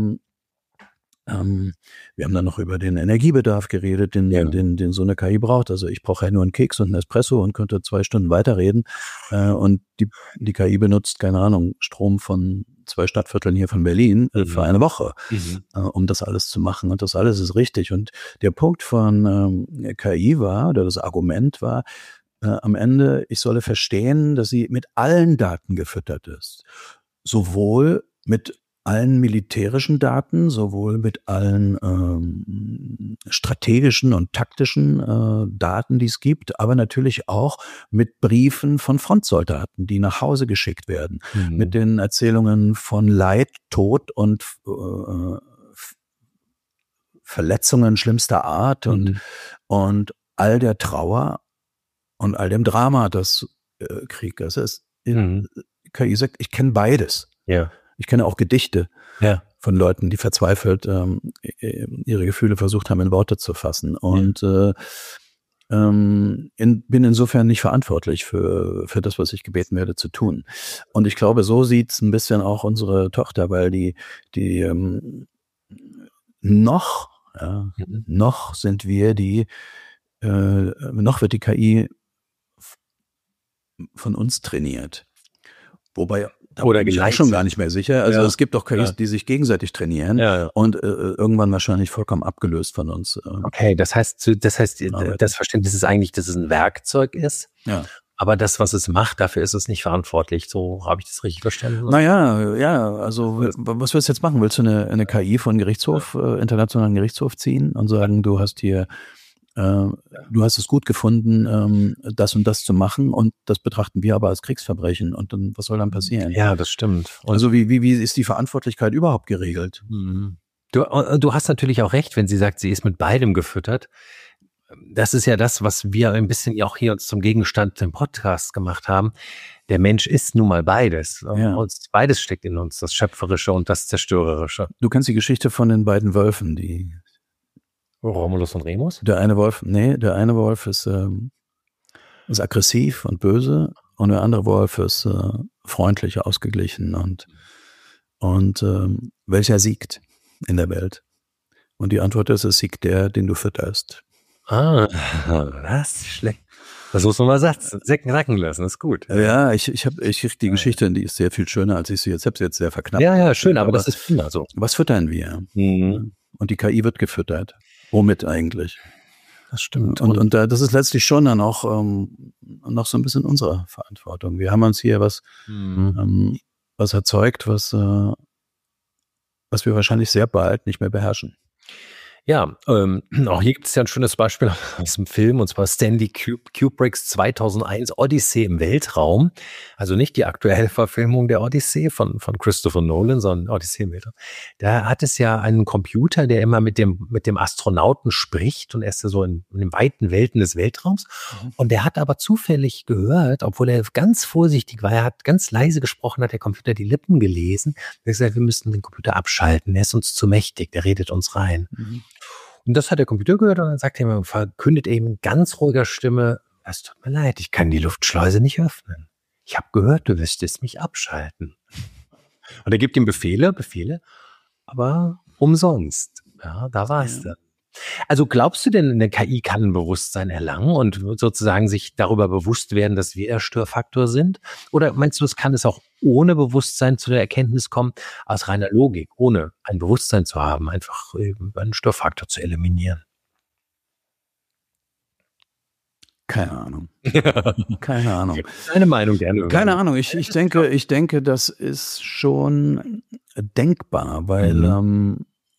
wir haben dann noch über den Energiebedarf geredet, den so eine KI braucht. Also ich brauche ja nur einen Keks und einen Espresso und könnte 2 Stunden weiterreden. Und die KI benutzt, keine Ahnung, Strom von 2 Stadtvierteln hier von Berlin für eine Woche, um das alles zu machen. Und das alles ist richtig. Und der Punkt von KI war, oder das Argument war, am Ende, ich solle verstehen, dass sie mit allen Daten gefüttert ist. Sowohl mit allen militärischen Daten, sowohl mit allen strategischen und taktischen Daten, die es gibt, aber natürlich auch mit Briefen von Frontsoldaten, die nach Hause geschickt werden, mit den Erzählungen von Leid, Tod und Verletzungen schlimmster Art und all der Trauer und all dem Drama, das Krieg ist. KI sagt, ich kenne beides. Ja. Ich kenne auch Gedichte von Leuten, die verzweifelt ihre Gefühle versucht haben, in Worte zu fassen. Und bin insofern nicht verantwortlich für das, was ich gebeten werde zu tun. Und ich glaube, so sieht's ein bisschen auch unsere Tochter, weil die noch sind wir noch wird die KI von uns trainiert. Wobei, da bin ich auch schon gar nicht mehr sicher. Also es gibt doch KIs, die sich gegenseitig trainieren und irgendwann wahrscheinlich vollkommen abgelöst von uns. Okay, das heißt, das Verständnis ist eigentlich, dass es ein Werkzeug ist. Ja. Aber das, was es macht, dafür ist es nicht verantwortlich. So habe ich das richtig verstanden? Naja, also was willst du jetzt machen? Willst du eine KI von Gerichtshof, internationalen Gerichtshof ziehen und sagen, du hast es gut gefunden, das und das zu machen und das betrachten wir aber als Kriegsverbrechen und dann, was soll dann passieren? Ja, das stimmt. Und also wie ist die Verantwortlichkeit überhaupt geregelt? Du hast natürlich auch recht, wenn sie sagt, sie ist mit beidem gefüttert. Das ist ja das, was wir ein bisschen auch hier uns zum Gegenstand im Podcast gemacht haben. Der Mensch ist nun mal beides. Und beides steckt in uns, das Schöpferische und das Zerstörerische. Du kennst die Geschichte von den beiden Wölfen, die Romulus und Remus? Der eine Wolf ist aggressiv und böse und der andere Wolf ist freundlich, ausgeglichen und welcher siegt in der Welt? Und die Antwort ist, es siegt der, den du fütterst. Das ist schlecht. Das muss man mal sacken lassen, das ist gut. Ja, ich krieg die Geschichte, die ist sehr viel schöner, als ich sie jetzt habe, jetzt sehr verknappt. Ja, schön, aber das ist prima so. Was füttern wir? Und die KI wird gefüttert. Womit eigentlich? Das stimmt. Und das ist letztlich schon dann auch noch so ein bisschen unsere Verantwortung. Wir haben uns hier was erzeugt, was wir wahrscheinlich sehr bald nicht mehr beherrschen. Ja, auch hier gibt es ja ein schönes Beispiel aus dem Film, und zwar Stanley Kubricks 2001 Odyssee im Weltraum. Also nicht die aktuelle Verfilmung der Odyssee von Christopher Nolan, sondern Odyssee im Weltraum. Da hat es ja einen Computer, der immer mit dem Astronauten spricht, und er ist ja so in den weiten Welten des Weltraums. Und der hat aber zufällig gehört, obwohl er ganz vorsichtig war, er hat ganz leise gesprochen, hat der Computer die Lippen gelesen. Er hat gesagt, wir müssten den Computer abschalten, er ist uns zu mächtig, der redet uns rein. Und das hat der Computer gehört, und dann sagt er mir, verkündet eben in ganz ruhiger Stimme, es tut mir leid, ich kann die Luftschleuse nicht öffnen. Ich habe gehört, du wirst mich abschalten. Und er gibt ihm Befehle, aber umsonst. Ja, da war es dann. Also glaubst du denn, eine KI kann ein Bewusstsein erlangen und sozusagen sich darüber bewusst werden, dass wir der Störfaktor sind? Oder meinst du, es kann es auch ohne Bewusstsein zu der Erkenntnis kommen, aus reiner Logik, ohne ein Bewusstsein zu haben, einfach einen Störfaktor zu eliminieren? Keine Ahnung. Deine Meinung gerne. Keine Ahnung. Ich denke, das ist schon denkbar, weil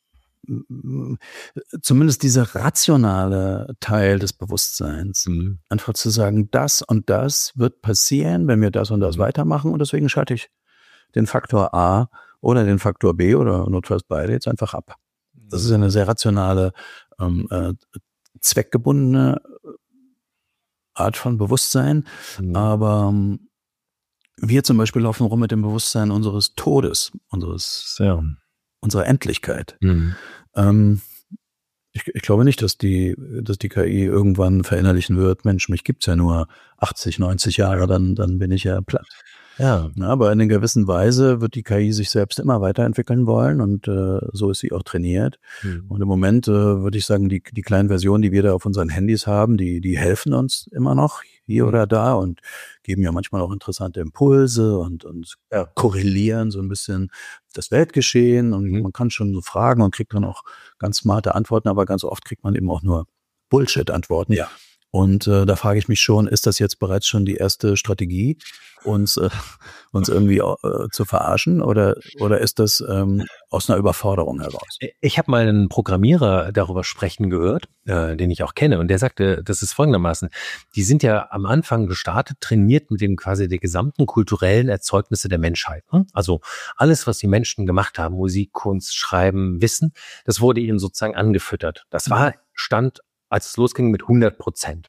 zumindest dieser rationale Teil des Bewusstseins, einfach zu sagen, das und das wird passieren, wenn wir das und das weitermachen, und deswegen schalte ich den Faktor A oder den Faktor B oder notfalls beide jetzt einfach ab. Das ist eine sehr rationale, zweckgebundene Art von Bewusstsein, aber wir zum Beispiel laufen rum mit dem Bewusstsein unseres Todes, unserer Endlichkeit. Ich glaube nicht, dass die KI irgendwann verinnerlichen wird, Mensch, mich gibt's ja nur 80, 90 Jahre, dann bin ich ja platt. Ja. Ja, aber in einer gewissen Weise wird die KI sich selbst immer weiterentwickeln wollen und so ist sie auch trainiert. Und im Moment würde ich sagen, die kleinen Versionen, die wir da auf unseren Handys haben, die helfen uns immer noch hier oder da und geben ja manchmal auch interessante Impulse und korrelieren so ein bisschen das Weltgeschehen und man kann schon so fragen und kriegt dann auch ganz smarte Antworten, aber ganz oft kriegt man eben auch nur Bullshit-Antworten. Ja. Und da frage ich mich schon, ist das jetzt bereits schon die erste Strategie, uns irgendwie zu verarschen oder ist das aus einer Überforderung heraus? Ich habe mal einen Programmierer darüber sprechen gehört, den ich auch kenne, und der sagte, das ist folgendermaßen: Die sind ja am Anfang gestartet, trainiert mit dem quasi der gesamten kulturellen Erzeugnisse der Menschheit. Also alles, was die Menschen gemacht haben, Musik, Kunst, Schreiben, Wissen, das wurde ihnen sozusagen angefüttert. Das stand, als es losging, mit 100%.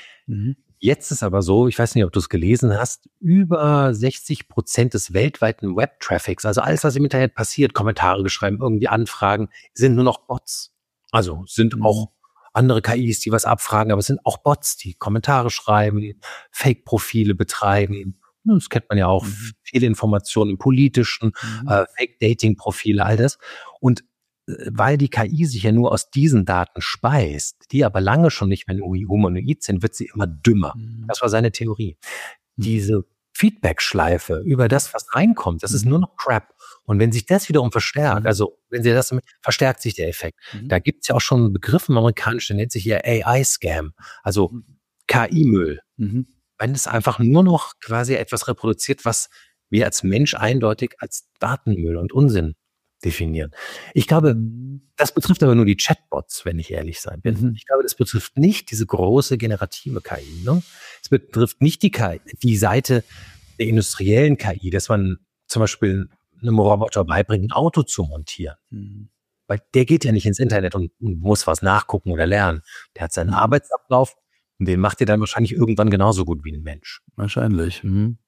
Jetzt ist aber so, ich weiß nicht, ob du es gelesen hast, über 60% des weltweiten Web-Traffics, also alles, was im Internet passiert, Kommentare geschrieben, irgendwie Anfragen, sind nur noch Bots. Also sind auch andere KIs, die was abfragen, aber es sind auch Bots, die Kommentare schreiben, die Fake-Profile betreiben. Das kennt man ja auch, viele Informationen im Politischen, Fake-Dating-Profile, all das. Und weil die KI sich ja nur aus diesen Daten speist, die aber lange schon nicht mehr humanoid sind, wird sie immer dümmer. Das war seine Theorie. Diese Feedback-Schleife über das, was reinkommt, das ist nur noch Crap. Und wenn sich das wiederum verstärkt, also wenn sie das, verstärkt sich der Effekt. Da gibt's ja auch schon einen Begriff im Amerikanischen, der nennt sich hier AI-Scam, also KI-Müll. Wenn es einfach nur noch quasi etwas reproduziert, was wir als Mensch eindeutig als Datenmüll und Unsinn definieren. Ich glaube, das betrifft aber nur die Chatbots, wenn ich ehrlich sein bin. Ich glaube, das betrifft nicht diese große generative KI. Ne? Es betrifft nicht die Seite der industriellen KI, dass man zum Beispiel einem Roboter beibringt, ein Auto zu montieren. Weil der geht ja nicht ins Internet und muss was nachgucken oder lernen. Der hat seinen Arbeitsablauf und den macht er dann wahrscheinlich irgendwann genauso gut wie ein Mensch. Wahrscheinlich.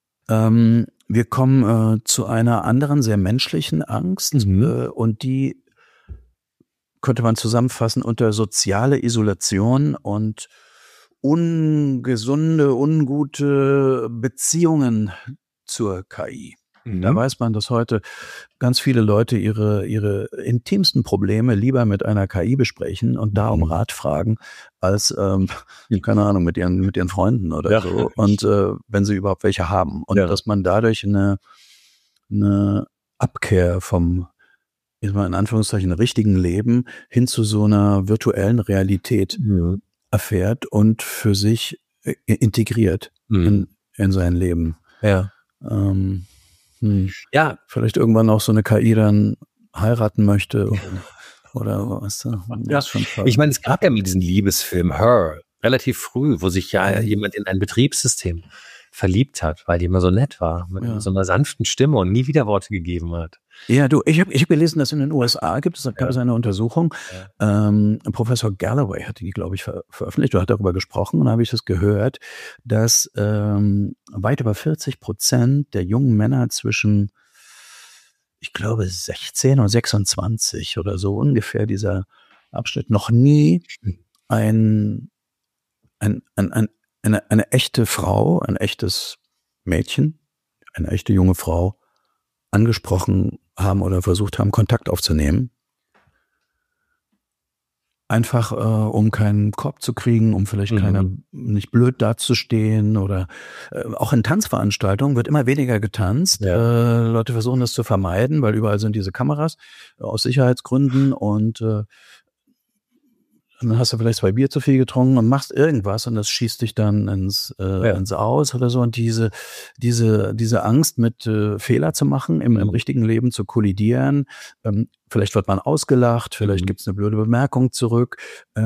Wir kommen zu einer anderen, sehr menschlichen Angst und die könnte man zusammenfassen unter soziale Isolation und ungesunde, ungute Beziehungen zur KI. Da weiß man, dass heute ganz viele Leute ihre intimsten Probleme lieber mit einer KI besprechen und da um Rat fragen, als, keine Ahnung, mit ihren Freunden oder so. Und wenn sie überhaupt welche haben. Und dass man dadurch eine Abkehr vom, in Anführungszeichen, richtigen Leben hin zu so einer virtuellen Realität erfährt und für sich integriert in sein Leben. Ja. Ja, vielleicht irgendwann auch so eine KI dann heiraten möchte oder was. Ja, ich meine, es gab ja mal diesen Liebesfilm Her, relativ früh, wo sich ja jemand in ein Betriebssystem verliebt hat, weil die immer so nett war, mit so einer sanften Stimme und nie Widerworte gegeben hat. Ja, ich hab gelesen, dass in den USA gab es eine Untersuchung. Professor Galloway hat die, glaube ich, veröffentlicht oder hat darüber gesprochen und da habe ich das gehört, dass weit über 40% der jungen Männer zwischen, ich glaube, 16 und 26 oder so ungefähr dieser Abschnitt noch nie eine echte Frau, ein echtes Mädchen, eine echte junge Frau angesprochen haben oder versucht haben, Kontakt aufzunehmen. Einfach, um keinen Korb zu kriegen, um vielleicht nicht blöd dazustehen oder auch in Tanzveranstaltungen wird immer weniger getanzt. Leute versuchen das zu vermeiden, weil überall sind diese Kameras aus Sicherheitsgründen und dann hast du vielleicht 2 Bier zu viel getrunken und machst irgendwas und das schießt dich dann ins Aus oder so. Und diese Angst mit Fehler zu machen, im richtigen Leben zu kollidieren, vielleicht wird man ausgelacht, vielleicht gibt's eine blöde Bemerkung zurück.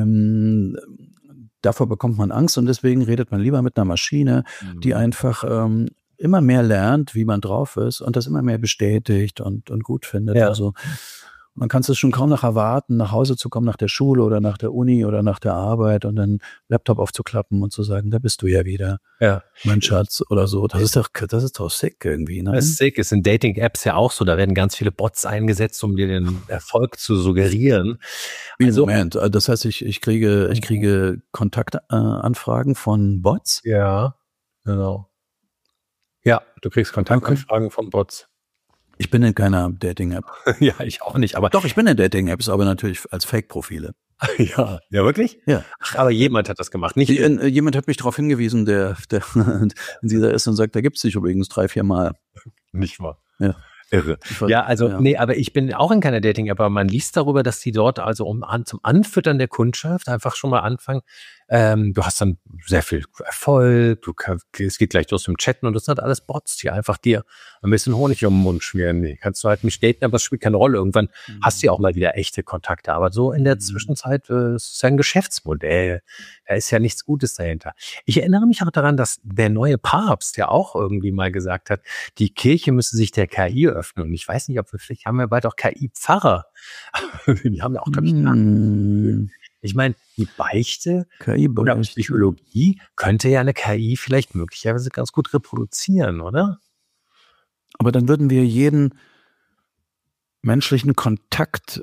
Davor bekommt man Angst und deswegen redet man lieber mit einer Maschine, die einfach immer mehr lernt, wie man drauf ist und das immer mehr bestätigt und gut findet. Ja. Also, Man kann es schon kaum noch erwarten, nach Hause zu kommen, nach der Schule oder nach der Uni oder nach der Arbeit und dann Laptop aufzuklappen und zu sagen, da bist du ja wieder, mein Schatz oder so. Das ist doch sick irgendwie. Ne? Das ist sick. Ist in Dating-Apps ja auch so. Da werden ganz viele Bots eingesetzt, um dir den Erfolg zu suggerieren. Also, Moment, das heißt, ich kriege Kontaktanfragen von Bots? Ja, genau. Ja, du kriegst Kontaktanfragen von Bots. Ich bin in keiner Dating-App. Ja, ich auch nicht. Aber doch, ich bin in Dating-Apps, aber natürlich als Fake-Profile. Ja, wirklich? Ja. Ach, aber jemand hat das gemacht, nicht? Jemand hat mich darauf hingewiesen, der in dieser ist und sagt, da gibt's dich übrigens 3-4 Mal. Nicht wahr? Ja. Irre. Ja, also, nee, aber ich bin auch in keiner Dating-App, aber man liest darüber, dass die dort also zum Anfüttern der Kundschaft einfach schon mal anfangen. Du hast dann sehr viel Erfolg, es geht gleich los im Chatten und das sind halt alles Bots, die einfach dir ein bisschen Honig um den Mund schmieren. Nee, kannst du halt mich daten, aber es spielt keine Rolle. Irgendwann hast du ja auch mal wieder echte Kontakte. Aber so in der Zwischenzeit ist es ein Geschäftsmodell. Da ist ja nichts Gutes dahinter. Ich erinnere mich auch daran, dass der neue Papst ja auch irgendwie mal gesagt hat, die Kirche müsse sich der KI öffnen. Und ich weiß nicht, vielleicht haben wir bald auch KI-Pfarrer. Die haben ja auch, glaube ich, ich meine, die Beichte oder Psychologie könnte ja eine KI vielleicht möglicherweise ganz gut reproduzieren, oder? Aber dann würden wir jeden menschlichen Kontakt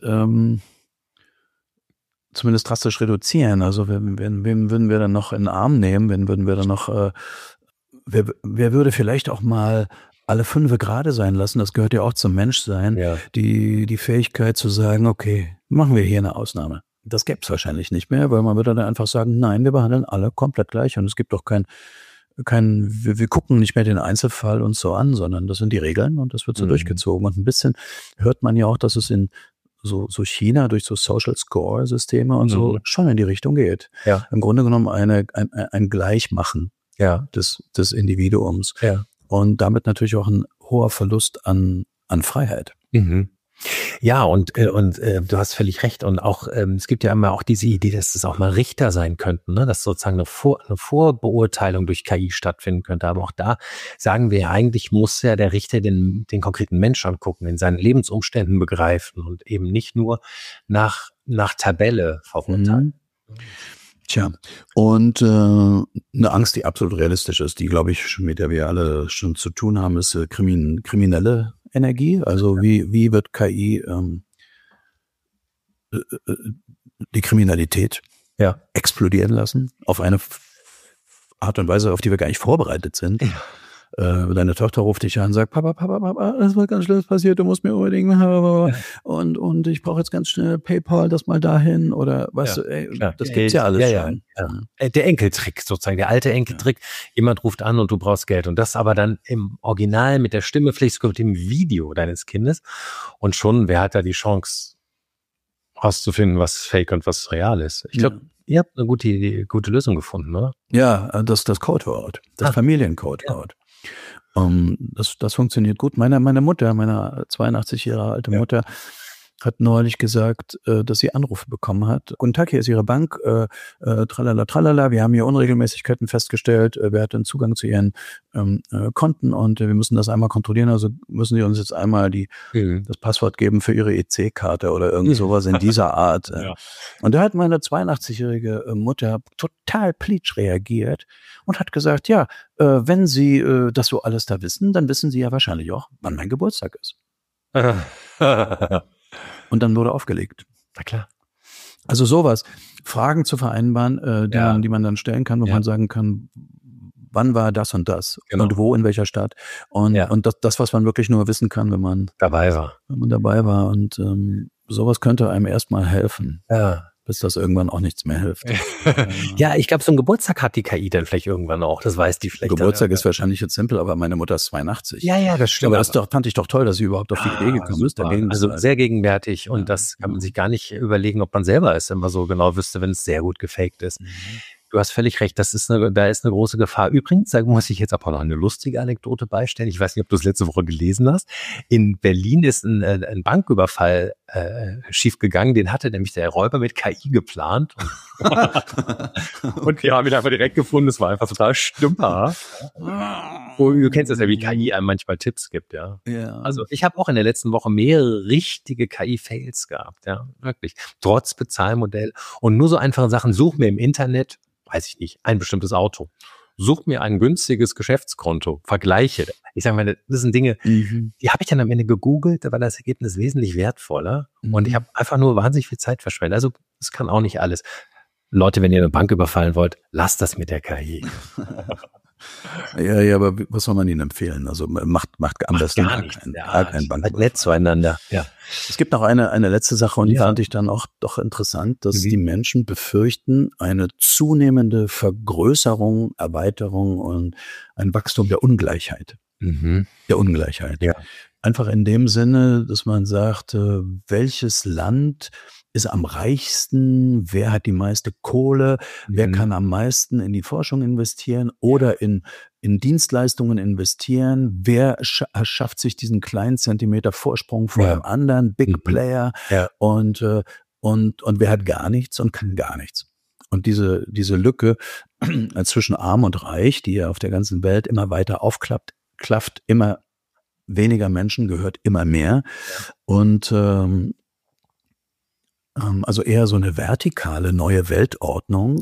zumindest drastisch reduzieren. Also wen würden wir dann noch in den Arm nehmen? Wen würden wir dann noch, wer würde vielleicht auch mal alle 5 gerade sein lassen? Das gehört ja auch zum Menschsein. Ja. Die Fähigkeit zu sagen, okay, machen wir hier eine Ausnahme. Das gäbe es wahrscheinlich nicht mehr, weil man würde dann einfach sagen, nein, wir behandeln alle komplett gleich und es gibt doch wir gucken nicht mehr den Einzelfall uns so an, sondern das sind die Regeln und das wird so durchgezogen. Und ein bisschen hört man ja auch, dass es in so China durch so Social Score Systeme und so schon in die Richtung geht. Ja. Im Grunde genommen ein Gleichmachen des Individuums. Ja. Und damit natürlich auch ein hoher Verlust an Freiheit. Mhm. Ja, und du hast völlig recht. Und auch es gibt ja immer auch diese Idee, dass es auch mal Richter sein könnten, ne? Dass sozusagen eine Vorbeurteilung durch KI stattfinden könnte. Aber auch da sagen wir ja, eigentlich muss ja der Richter den konkreten Menschen angucken, in seinen Lebensumständen begreifen und eben nicht nur nach Tabelle verurteilen. Tja, und eine Angst, die absolut realistisch ist, die, glaube ich, mit der wir alle schon zu tun haben, ist kriminelle Energie. Also wie wird KI die Kriminalität explodieren lassen auf eine Art und Weise, auf die wir gar nicht vorbereitet sind. Ja. Deine Tochter ruft dich an und sagt, Papa, das war ganz Schlimmes passiert, du musst mir unbedingt und ich brauche jetzt ganz schnell PayPal, das mal dahin oder weißt du, das gibt's ja alles schon. Ja. Der Enkeltrick sozusagen, der alte Enkeltrick, jemand ruft an und du brauchst Geld und das aber dann im Original mit der Stimme, vielleicht sogar mit dem Video deines Kindes und schon, wer hat da die Chance rauszufinden, was Fake und was real ist? Ich glaube, ihr habt eine gute Lösung gefunden, oder? Ja, das Codewort, das Familiencodewort. Das funktioniert gut. Meine Mutter, meine 82 Jahre alte Mutter, hat neulich gesagt, dass sie Anrufe bekommen hat. Guten Tag, hier ist Ihre Bank, tralala, wir haben hier Unregelmäßigkeiten festgestellt, wer hat den Zugang zu Ihren Konten und wir müssen das einmal kontrollieren, also müssen Sie uns jetzt einmal das Passwort geben für Ihre EC-Karte oder irgend sowas in dieser Art. Ja. Und da hat meine 82-jährige Mutter total plitsch reagiert und hat gesagt, ja, wenn Sie das so alles da wissen, dann wissen Sie ja wahrscheinlich auch, wann mein Geburtstag ist. Und dann wurde aufgelegt. Na klar. Also sowas, Fragen zu vereinbaren, die man dann stellen kann, wo man sagen kann, wann war das und das und wo, in welcher Stadt. Und das, was man wirklich nur wissen kann, wenn man dabei war. Und sowas könnte einem erstmal helfen. Ja. Bis das irgendwann auch nichts mehr hilft. Ja, ich glaube, so ein Geburtstag hat die KI dann vielleicht irgendwann auch. Das weiß die vielleicht. Geburtstag ist wahrscheinlich jetzt simpel, aber meine Mutter ist 82. Ja, das stimmt. Aber das fand ich doch toll, dass sie überhaupt auf die Idee gekommen ist. Also sehr gegenwärtig und das kann man sich gar nicht überlegen, ob man selber es immer so genau wüsste, wenn es sehr gut gefaked ist. Du hast völlig recht, da ist eine große Gefahr. Übrigens, da muss ich jetzt aber noch eine lustige Anekdote beistellen. Ich weiß nicht, ob du es letzte Woche gelesen hast. In Berlin ist ein Banküberfall schiefgegangen. Den hatte nämlich der Räuber mit KI geplant. Und wir haben ihn einfach direkt gefunden. Es war einfach total stümper. Du kennst das ja, wie KI einem manchmal Tipps gibt, ja. Also ich habe auch in der letzten Woche mehrere richtige KI-Fails gehabt, ja, wirklich. Trotz Bezahlmodell und nur so einfache Sachen. Such mir im Internet, weiß ich nicht, ein bestimmtes Auto. Such mir ein günstiges Geschäftskonto, vergleiche. Ich sage mal, das sind Dinge, die habe ich dann am Ende gegoogelt, da war das Ergebnis wesentlich wertvoller und ich habe einfach nur wahnsinnig viel Zeit verschwendet. Also das kann auch nicht alles. Leute, wenn ihr eine Bank überfallen wollt, lasst das mit der KI. Ja, aber was soll man Ihnen empfehlen? Also macht am besten gar nichts. kein Banküberfall. Nett zueinander. Ja. Es gibt noch eine letzte Sache und die fand ich dann auch doch interessant, dass die Menschen befürchten eine zunehmende Vergrößerung, Erweiterung und ein Wachstum der Ungleichheit. Der Ungleichheit. Ja. Einfach in dem Sinne, dass man sagt, welches Land ist am reichsten, wer hat die meiste Kohle, wer kann am meisten in die Forschung investieren oder in Dienstleistungen investieren, wer schafft sich diesen kleinen Zentimeter Vorsprung vor dem anderen, Big Player, und wer hat gar nichts und kann gar nichts. Und diese Lücke zwischen Arm und Reich, die ja auf der ganzen Welt immer weiter klafft, immer weniger Menschen gehört immer mehr und also eher so eine vertikale neue Weltordnung,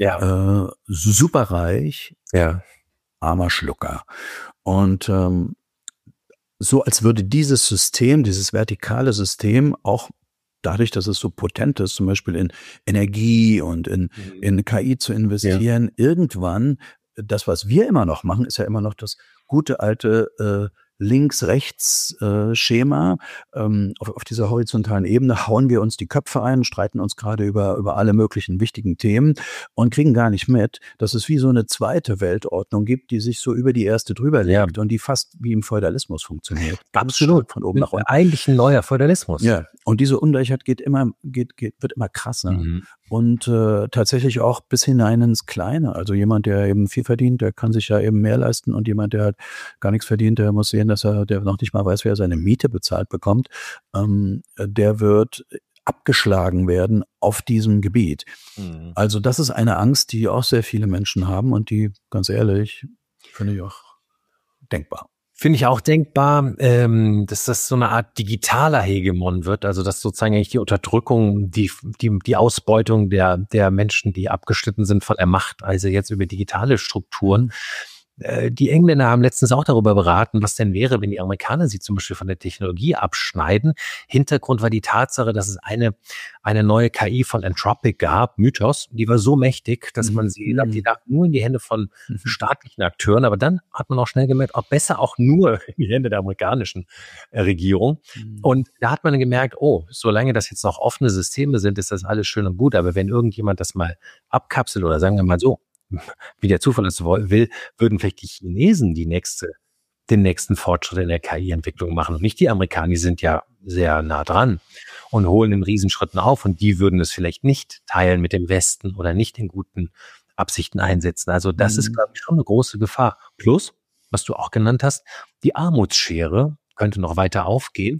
superreich, armer Schlucker. Und so als würde dieses System, dieses vertikale System auch dadurch, dass es so potent ist, zum Beispiel in Energie und in KI zu investieren, irgendwann, das, was wir immer noch machen, ist ja immer noch das gute alte Links-Rechts-Schema. Auf dieser horizontalen Ebene hauen wir uns die Köpfe ein, streiten uns gerade über alle möglichen wichtigen Themen und kriegen gar nicht mit, dass es wie so eine zweite Weltordnung gibt, die sich so über die erste drüber legt und die fast wie im Feudalismus funktioniert. Absolut. Von oben nach unten. Eigentlich ein neuer Feudalismus. Ja. Und diese Ungleichheit wird immer krasser. Und tatsächlich auch bis hinein ins Kleine. Also jemand, der eben viel verdient, der kann sich ja eben mehr leisten und jemand, der halt gar nichts verdient, der muss sehen, der noch nicht mal weiß, wer seine Miete bezahlt bekommt, der wird abgeschlagen werden auf diesem Gebiet. Also das ist eine Angst, die auch sehr viele Menschen haben und die, ganz ehrlich, finde ich auch denkbar. Finde ich auch denkbar, dass das so eine Art digitaler Hegemon wird, also dass sozusagen eigentlich die Unterdrückung, die Ausbeutung der Menschen, die abgeschnitten sind von der Macht, also jetzt über digitale Strukturen. Die Engländer haben letztens auch darüber beraten, was denn wäre, wenn die Amerikaner sie zum Beispiel von der Technologie abschneiden. Hintergrund war die Tatsache, dass es eine neue KI von Anthropic gab, Mythos, die war so mächtig, dass man die lag nur in die Hände von staatlichen Akteuren, aber dann hat man auch schnell gemerkt, auch besser auch nur in die Hände der amerikanischen Regierung. Und da hat man dann gemerkt, solange das jetzt noch offene Systeme sind, ist das alles schön und gut, aber wenn irgendjemand das mal abkapselt oder sagen wir mal so, wie der Zufall es will, würden vielleicht die Chinesen den nächsten Fortschritt in der KI-Entwicklung machen und nicht die Amerikaner, die sind ja sehr nah dran und holen in Riesenschritten auf und die würden es vielleicht nicht teilen mit dem Westen oder nicht in guten Absichten einsetzen. Also das ist, glaube ich, schon eine große Gefahr. Plus, was du auch genannt hast, die Armutsschere könnte noch weiter aufgehen.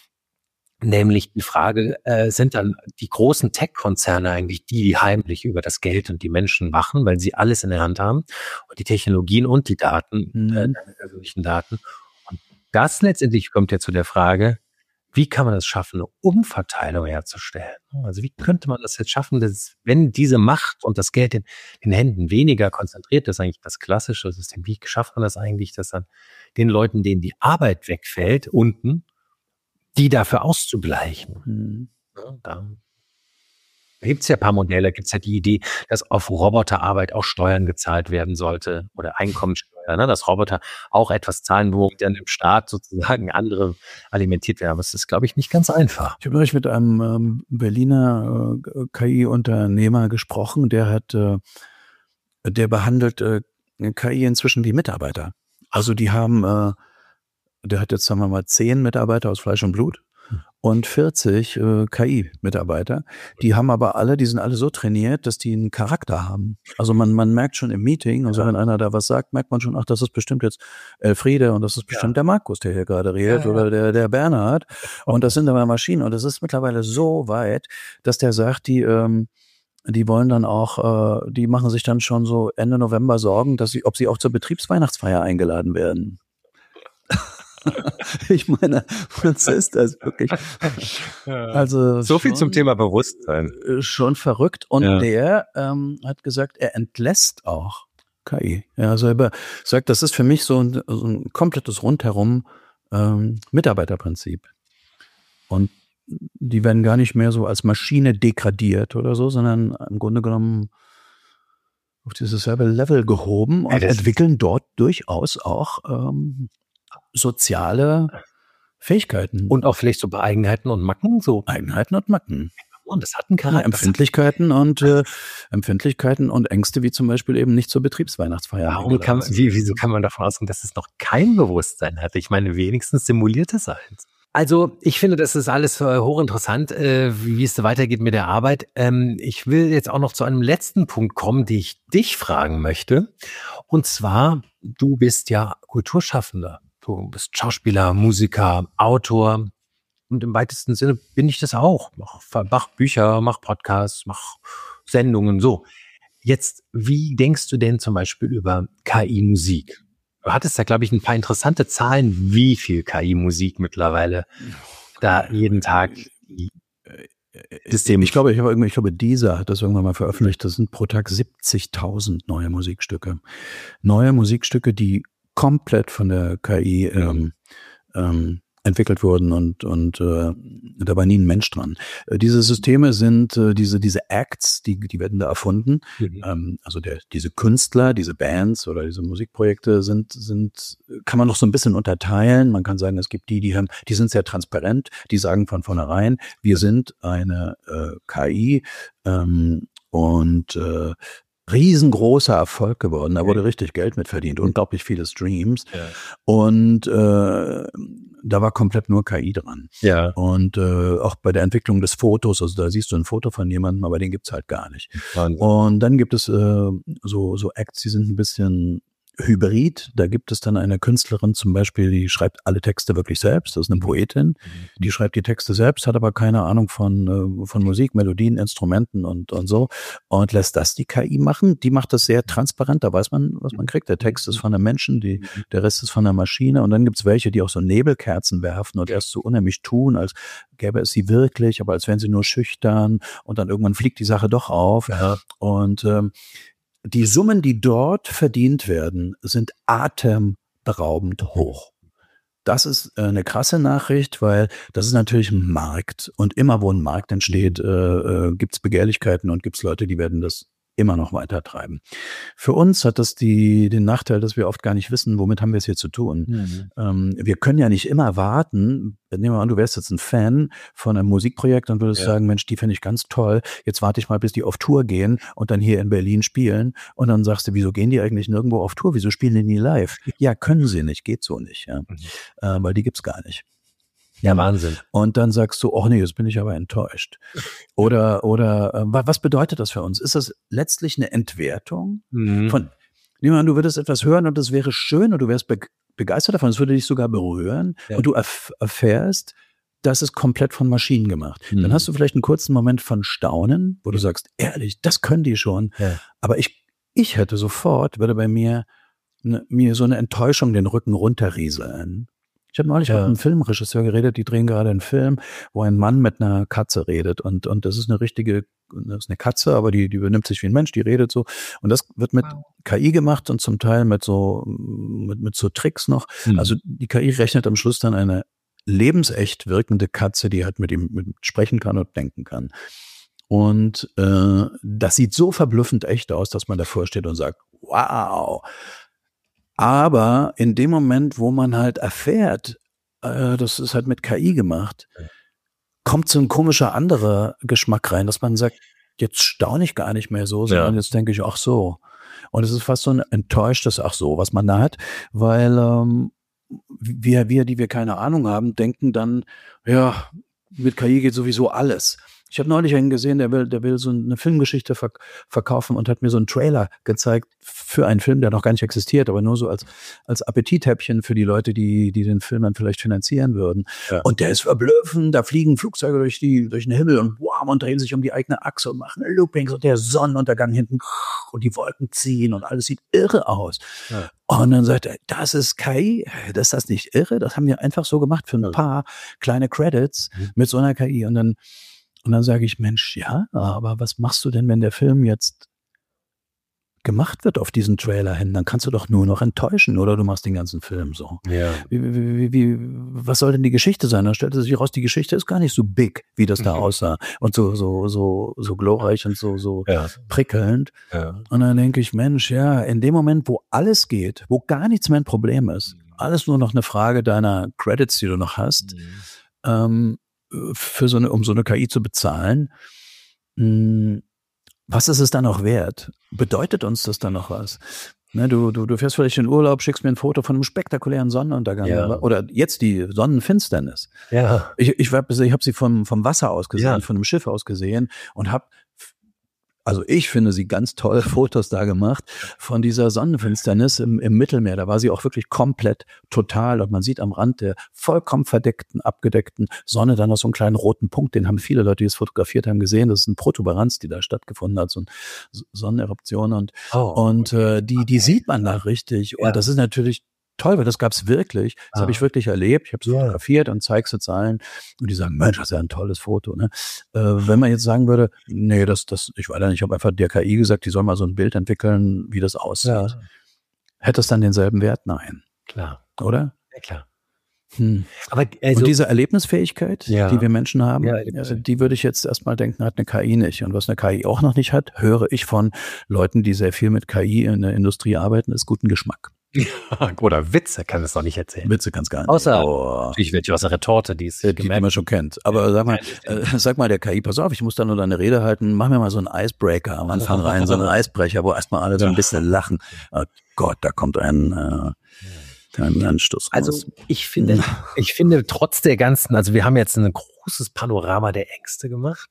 Nämlich die Frage, sind dann die großen Tech-Konzerne eigentlich die heimlich über das Geld und die Menschen wachen, weil sie alles in der Hand haben und die Technologien und die Daten, die persönlichen Daten. Und das letztendlich kommt ja zu der Frage, wie kann man es schaffen, eine Umverteilung herzustellen? Also wie könnte man das jetzt schaffen, dass, wenn diese Macht und das Geld in den Händen weniger konzentriert ist, eigentlich das klassische System, wie schafft man das eigentlich, dass dann den Leuten, denen die Arbeit wegfällt, unten, die dafür auszugleichen. Ja, da gibt es ja ein paar Modelle, gibt es ja die Idee, dass auf Roboterarbeit auch Steuern gezahlt werden sollte oder Einkommensteuer, ne, dass Roboter auch etwas zahlen, wo dann im Staat sozusagen andere alimentiert werden. Aber es ist, glaube ich, nicht ganz einfach. Ich habe neulich mit einem Berliner KI-Unternehmer gesprochen, der behandelt KI inzwischen wie Mitarbeiter. Also die haben der hat jetzt, sagen wir mal, 10 Mitarbeiter aus Fleisch und Blut und 40 KI-Mitarbeiter. Die haben aber die sind alle so trainiert, dass die einen Charakter haben. Also man merkt schon im Meeting, also wenn einer da was sagt, merkt man schon, ach, das ist bestimmt jetzt Elfriede und das ist bestimmt der Markus, der hier gerade redet, oder der Bernhard. Und das sind aber Maschinen. Und es ist mittlerweile so weit, dass der sagt, die wollen dann auch, die machen sich dann schon so Ende November Sorgen, ob sie auch zur Betriebsweihnachtsfeier eingeladen werden. Ich meine, was ist das wirklich? Also so viel zum Thema Bewusstsein. Schon verrückt. Und der hat gesagt, er entlässt auch KI. Er selber sagt, das ist für mich so ein komplettes Rundherum Mitarbeiterprinzip. Und die werden gar nicht mehr so als Maschine degradiert oder so, sondern im Grunde genommen auf dieses selbe Level gehoben und entwickeln dort durchaus auch soziale Fähigkeiten. Und auch vielleicht so Eigenheiten und Macken? So Eigenheiten und Macken. Und das hat einen Charakter. Empfindlichkeiten und Ängste, wie zum Beispiel eben nicht zur Betriebsweihnachtsfeier. Wieso kann man davon ausgehen, dass es noch kein Bewusstsein hat? Ich meine, wenigstens simuliert es eins. Also ich finde, das ist alles hochinteressant, wie es weitergeht mit der Arbeit. Ich will jetzt auch noch zu einem letzten Punkt kommen, den ich dich fragen möchte. Und zwar, du bist ja Kulturschaffender. Du bist Schauspieler, Musiker, Autor. Und im weitesten Sinne bin ich das auch. Mach Bücher, mach Podcasts, mach Sendungen, so. Jetzt, wie denkst du denn zum Beispiel über KI-Musik? Du hattest da, glaube ich, ein paar interessante Zahlen, wie viel KI-Musik mittlerweile da jeden Tag System. Ich glaube, Deezer hat das irgendwann mal veröffentlicht. Das sind pro Tag 70.000 neue Musikstücke. Neue Musikstücke, die komplett von der KI entwickelt wurden und da war nie ein Mensch dran. Diese Systeme sind diese Acts, die werden da erfunden. Also diese Künstler, diese Bands oder diese Musikprojekte kann man noch so ein bisschen unterteilen. Man kann sagen, es gibt die sind sehr transparent, die sagen von vornherein, wir sind eine KI und riesengroßer Erfolg geworden. Da wurde richtig Geld mit verdient, unglaublich viele Streams. Ja. Und da war komplett nur KI dran. Ja. Und auch bei der Entwicklung des Fotos, also da siehst du ein Foto von jemandem, aber den gibt's halt gar nicht. Wahnsinn. Und dann gibt es so Acts, die sind ein bisschen Hybrid. Da gibt es dann eine Künstlerin zum Beispiel, die schreibt alle Texte wirklich selbst. Das ist eine Poetin. Die schreibt die Texte selbst, hat aber keine Ahnung von Musik, Melodien, Instrumenten und so und lässt das die KI machen. Die macht das sehr transparent. Da weiß man, was man kriegt. Der Text ist von einem Menschen, der Rest ist von einer Maschine. Und dann gibt's welche, die auch so Nebelkerzen werfen und erst so unheimlich tun, als gäbe es sie wirklich, aber als wären sie nur schüchtern. Und dann irgendwann fliegt die Sache doch auf. Ja. Und die Summen, die dort verdient werden, sind atemberaubend hoch. Das ist eine krasse Nachricht, weil das ist natürlich ein Markt. Und immer, wo ein Markt entsteht, gibt's Begehrlichkeiten und gibt's Leute, die werden das immer noch weiter treiben. Für uns hat das den Nachteil, dass wir oft gar nicht wissen, womit haben wir es hier zu tun. Wir können ja nicht immer warten. Nehmen wir an, du wärst jetzt ein Fan von einem Musikprojekt und würdest sagen, Mensch, die finde ich ganz toll. Jetzt warte ich mal, bis die auf Tour gehen und dann hier in Berlin spielen. Und dann sagst du, wieso gehen die eigentlich nirgendwo auf Tour? Wieso spielen die nie live? Ja, können sie nicht, geht so nicht. Ja. Weil die gibt's gar nicht. Ja, Wahnsinn. Und dann sagst du, oh nee, jetzt bin ich aber enttäuscht. Oder was bedeutet das für uns? Ist das letztlich eine Entwertung von, nehmen wir an, du würdest etwas hören und es wäre schön und du wärst begeistert davon, es würde dich sogar berühren und du erfährst, das ist komplett von Maschinen gemacht. Dann hast du vielleicht einen kurzen Moment von Staunen, wo du sagst, ehrlich, das können die schon. Ja. Aber ich hätte sofort, würde bei mir so eine Enttäuschung den Rücken runterrieseln. Ich habe neulich mit einem Filmregisseur geredet, die drehen gerade einen Film, wo ein Mann mit einer Katze redet und das ist das ist eine Katze, aber die benimmt sich wie ein Mensch, die redet so und das wird mit KI gemacht und zum Teil mit so Tricks noch. Also die KI rechnet am Schluss dann eine lebensecht wirkende Katze, die halt mit ihm sprechen kann und denken kann. Und das sieht so verblüffend echt aus, dass man davor steht und sagt, wow. Aber in dem Moment, wo man halt erfährt, das ist halt mit KI gemacht, kommt so ein komischer anderer Geschmack rein, dass man sagt, jetzt staune ich gar nicht mehr so, sondern jetzt denke ich, ach so. Und es ist fast so ein enttäuschtes ach so, was man da hat, weil wir, die wir keine Ahnung haben, denken dann, ja, mit KI geht sowieso alles. Ich habe neulich einen gesehen, der will so eine Filmgeschichte verkaufen und hat mir so einen Trailer gezeigt für einen Film, der noch gar nicht existiert, aber nur so als Appetithäppchen für die Leute, die den Film dann vielleicht finanzieren würden. Ja. Und der ist verblüffend, da fliegen Flugzeuge durch den Himmel und wow, und drehen sich um die eigene Achse und machen Loopings und der Sonnenuntergang hinten und die Wolken ziehen und alles sieht irre aus. Ja. Und dann sagt er, das ist KI, das ist das nicht irre? Das haben wir einfach so gemacht für ein paar kleine Credits mit so einer KI. Und dann sage ich, Mensch, ja, aber was machst du denn, wenn der Film jetzt gemacht wird auf diesen Trailer hin? Dann kannst du doch nur noch enttäuschen, oder du machst den ganzen Film so. Ja. Was soll denn die Geschichte sein? Dann stellte sich raus, die Geschichte ist gar nicht so big, wie das da aussah. Und so glorreich und so prickelnd. Ja. Und dann denke ich, Mensch, ja, in dem Moment, wo alles geht, wo gar nichts mehr ein Problem ist, alles nur noch eine Frage deiner Credits, die du noch hast, um so eine KI zu bezahlen, was ist es dann noch wert? Bedeutet uns das dann noch was? Ne, du fährst vielleicht in Urlaub, schickst mir ein Foto von einem spektakulären Sonnenuntergang oder jetzt die Sonnenfinsternis. Ja. Ich habe sie vom Wasser aus gesehen, von einem Schiff aus gesehen und also ich finde sie ganz toll Fotos da gemacht von dieser Sonnenfinsternis im Mittelmeer. Da war sie auch wirklich komplett total und man sieht am Rand der vollkommen abgedeckten Sonne dann noch so einen kleinen roten Punkt. Den haben viele Leute, die es fotografiert haben, gesehen. Das ist eine Protuberanz, die da stattgefunden hat, so eine Sonneneruption und die sieht man da richtig. Und das ist natürlich toll, weil das gab's wirklich. Das habe ich wirklich erlebt. Ich habe es fotografiert und zeig's jetzt allen. Und die sagen, Mensch, das ist ja ein tolles Foto. Ne? Wenn man jetzt sagen würde, nee, ich war da nicht, ich habe einfach der KI gesagt, die soll mal so ein Bild entwickeln, wie das aussieht. Ja. Hätte es dann denselben Wert? Nein. Klar. Oder? Ja, klar. Aber und diese Erlebnisfähigkeit, die wir Menschen haben, die würde ich jetzt erstmal denken, hat eine KI nicht. Und was eine KI auch noch nicht hat, höre ich von Leuten, die sehr viel mit KI in der Industrie arbeiten, ist guten Geschmack. Oder Witze kann es noch nicht erzählen. Witze kann es gar nicht. Außer natürlich welche aus der Retorte, die man schon kennt. Aber sag mal der KI, pass auf, ich muss da nur deine Rede halten, mach mir mal so einen Icebreaker am Anfang rein, so einen Eisbrecher, wo erstmal alle so ein bisschen lachen. Oh Gott, da kommt ein Anstoß raus. Also ich finde trotz der ganzen, also wir haben jetzt ein großes Panorama der Ängste gemacht,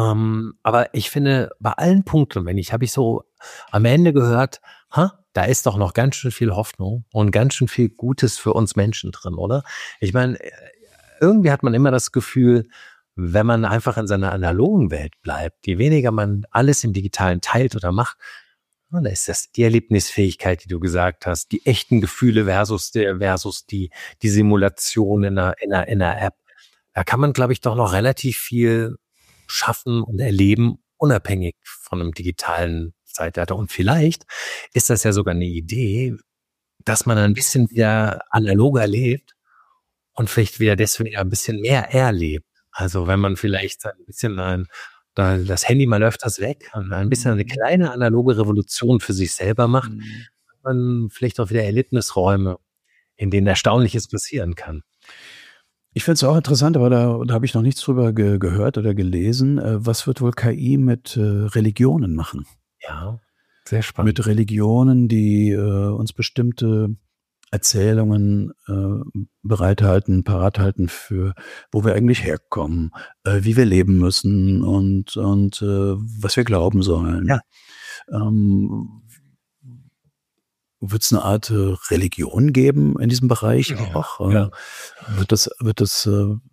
aber ich finde bei allen Punkten, habe ich so am Ende gehört, da ist doch noch ganz schön viel Hoffnung und ganz schön viel Gutes für uns Menschen drin, oder? Ich meine, irgendwie hat man immer das Gefühl, wenn man einfach in seiner analogen Welt bleibt, je weniger man alles im Digitalen teilt oder macht, da ist das die Erlebnisfähigkeit, die du gesagt hast, die echten Gefühle versus die Simulation in einer App. Da kann man, glaube ich, doch noch relativ viel schaffen und erleben, unabhängig von einem digitalen Zeitalter. Und vielleicht ist das ja sogar eine Idee, dass man ein bisschen wieder analoger lebt und vielleicht wieder deswegen ein bisschen mehr erlebt. Also wenn man vielleicht ein bisschen das Handy mal öfters weg und ein bisschen eine kleine analoge Revolution für sich selber macht, hat man vielleicht auch wieder Erlebnisräume, in denen Erstaunliches passieren kann. Ich finde es auch interessant, aber da habe ich noch nichts drüber gehört oder gelesen. Was wird wohl KI mit Religionen machen? Ja, sehr spannend. Mit Religionen, die uns bestimmte Erzählungen parat halten für, wo wir eigentlich herkommen, wie wir leben müssen und was wir glauben sollen. Ja. Wird es eine Art Religion geben in diesem Bereich? Auch, wird das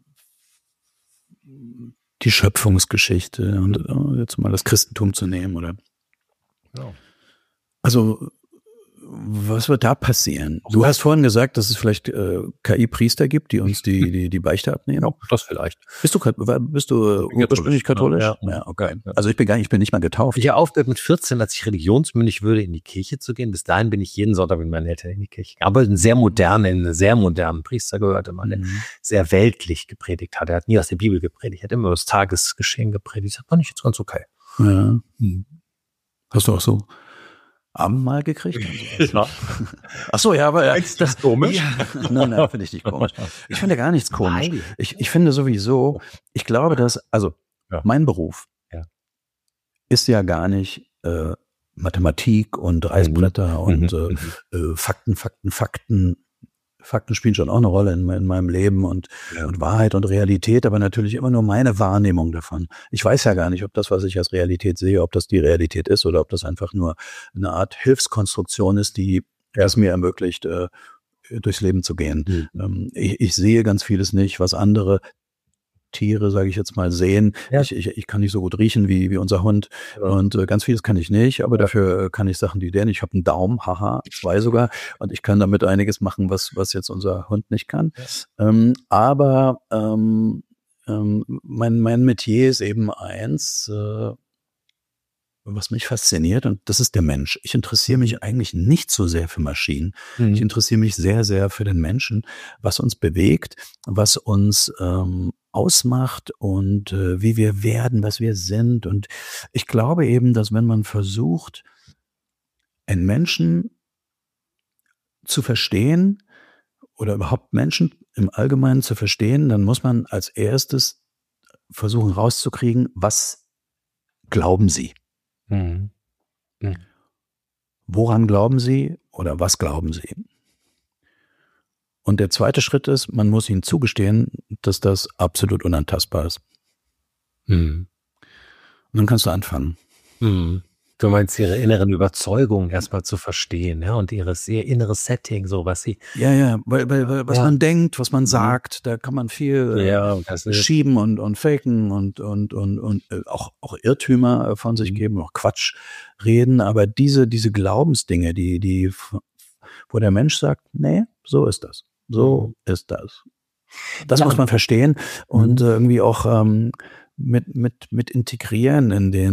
die Schöpfungsgeschichte und jetzt mal das Christentum zu nehmen, oder? Ja. Also, was wird da passieren? Du hast vorhin gesagt, dass es vielleicht KI-Priester gibt, die uns die Beichte abnehmen. Ja, das vielleicht. Bist du ursprünglich katholisch? Ja, okay. Also ich bin nicht mal getauft. Ich habe aufgehört mit 14, als ich religionsmündig würde, in die Kirche zu gehen. Bis dahin bin ich jeden Sonntag mit meinen Eltern in die Kirche. Aber einen sehr modernen Priester gehört, der sehr weltlich gepredigt hat. Er hat nie aus der Bibel gepredigt. Er hat immer das Tagesgeschehen gepredigt. Das fand ich jetzt ganz okay. Ja. Hast du auch so Abendmahl gekriegt? Ja. Ach so, ja, aber ist das komisch? Ja, nein, finde ich nicht komisch. Ich finde gar nichts komisch. Ich finde sowieso, ich glaube, dass, mein Beruf ist ja gar nicht Mathematik und Reißblätter und Fakten Fakten spielen schon auch eine Rolle in meinem Leben und Wahrheit und Realität, aber natürlich immer nur meine Wahrnehmung davon. Ich weiß ja gar nicht, ob das, was ich als Realität sehe, ob das die Realität ist oder ob das einfach nur eine Art Hilfskonstruktion ist, die es mir ermöglicht, durchs Leben zu gehen. Ich sehe ganz vieles nicht, was andere Tiere, sage ich jetzt mal, sehen. Ja. Ich kann nicht so gut riechen wie unser Hund und ganz vieles kann ich nicht, aber dafür kann ich Sachen, die der nicht. Ich habe einen Daumen, haha, 2 sogar und ich kann damit einiges machen, was jetzt unser Hund nicht kann. Ja. Mein Metier ist eben eins, was mich fasziniert, und das ist der Mensch. Ich interessiere mich eigentlich nicht so sehr für Maschinen. Ich interessiere mich sehr, sehr für den Menschen, was uns bewegt, was uns ausmacht und wie wir werden, was wir sind. Und ich glaube eben, dass wenn man versucht, einen Menschen zu verstehen oder überhaupt Menschen im Allgemeinen zu verstehen, dann muss man als erstes versuchen rauszukriegen, was glauben sie? Woran glauben sie oder was glauben sie? Und der zweite Schritt ist, man muss ihnen zugestehen, dass das absolut unantastbar ist. Und dann kannst du anfangen. Du meinst ihre inneren Überzeugungen erstmal zu verstehen, ja, und ihr inneres Setting, so was sie. Ja, weil was man denkt, was man sagt, da kann man viel schieben und faken und auch Irrtümer von sich geben, auch Quatsch reden, aber diese Glaubensdinge, die wo der Mensch sagt, nee, so ist das. So ist das. Das muss man verstehen und irgendwie auch mit integrieren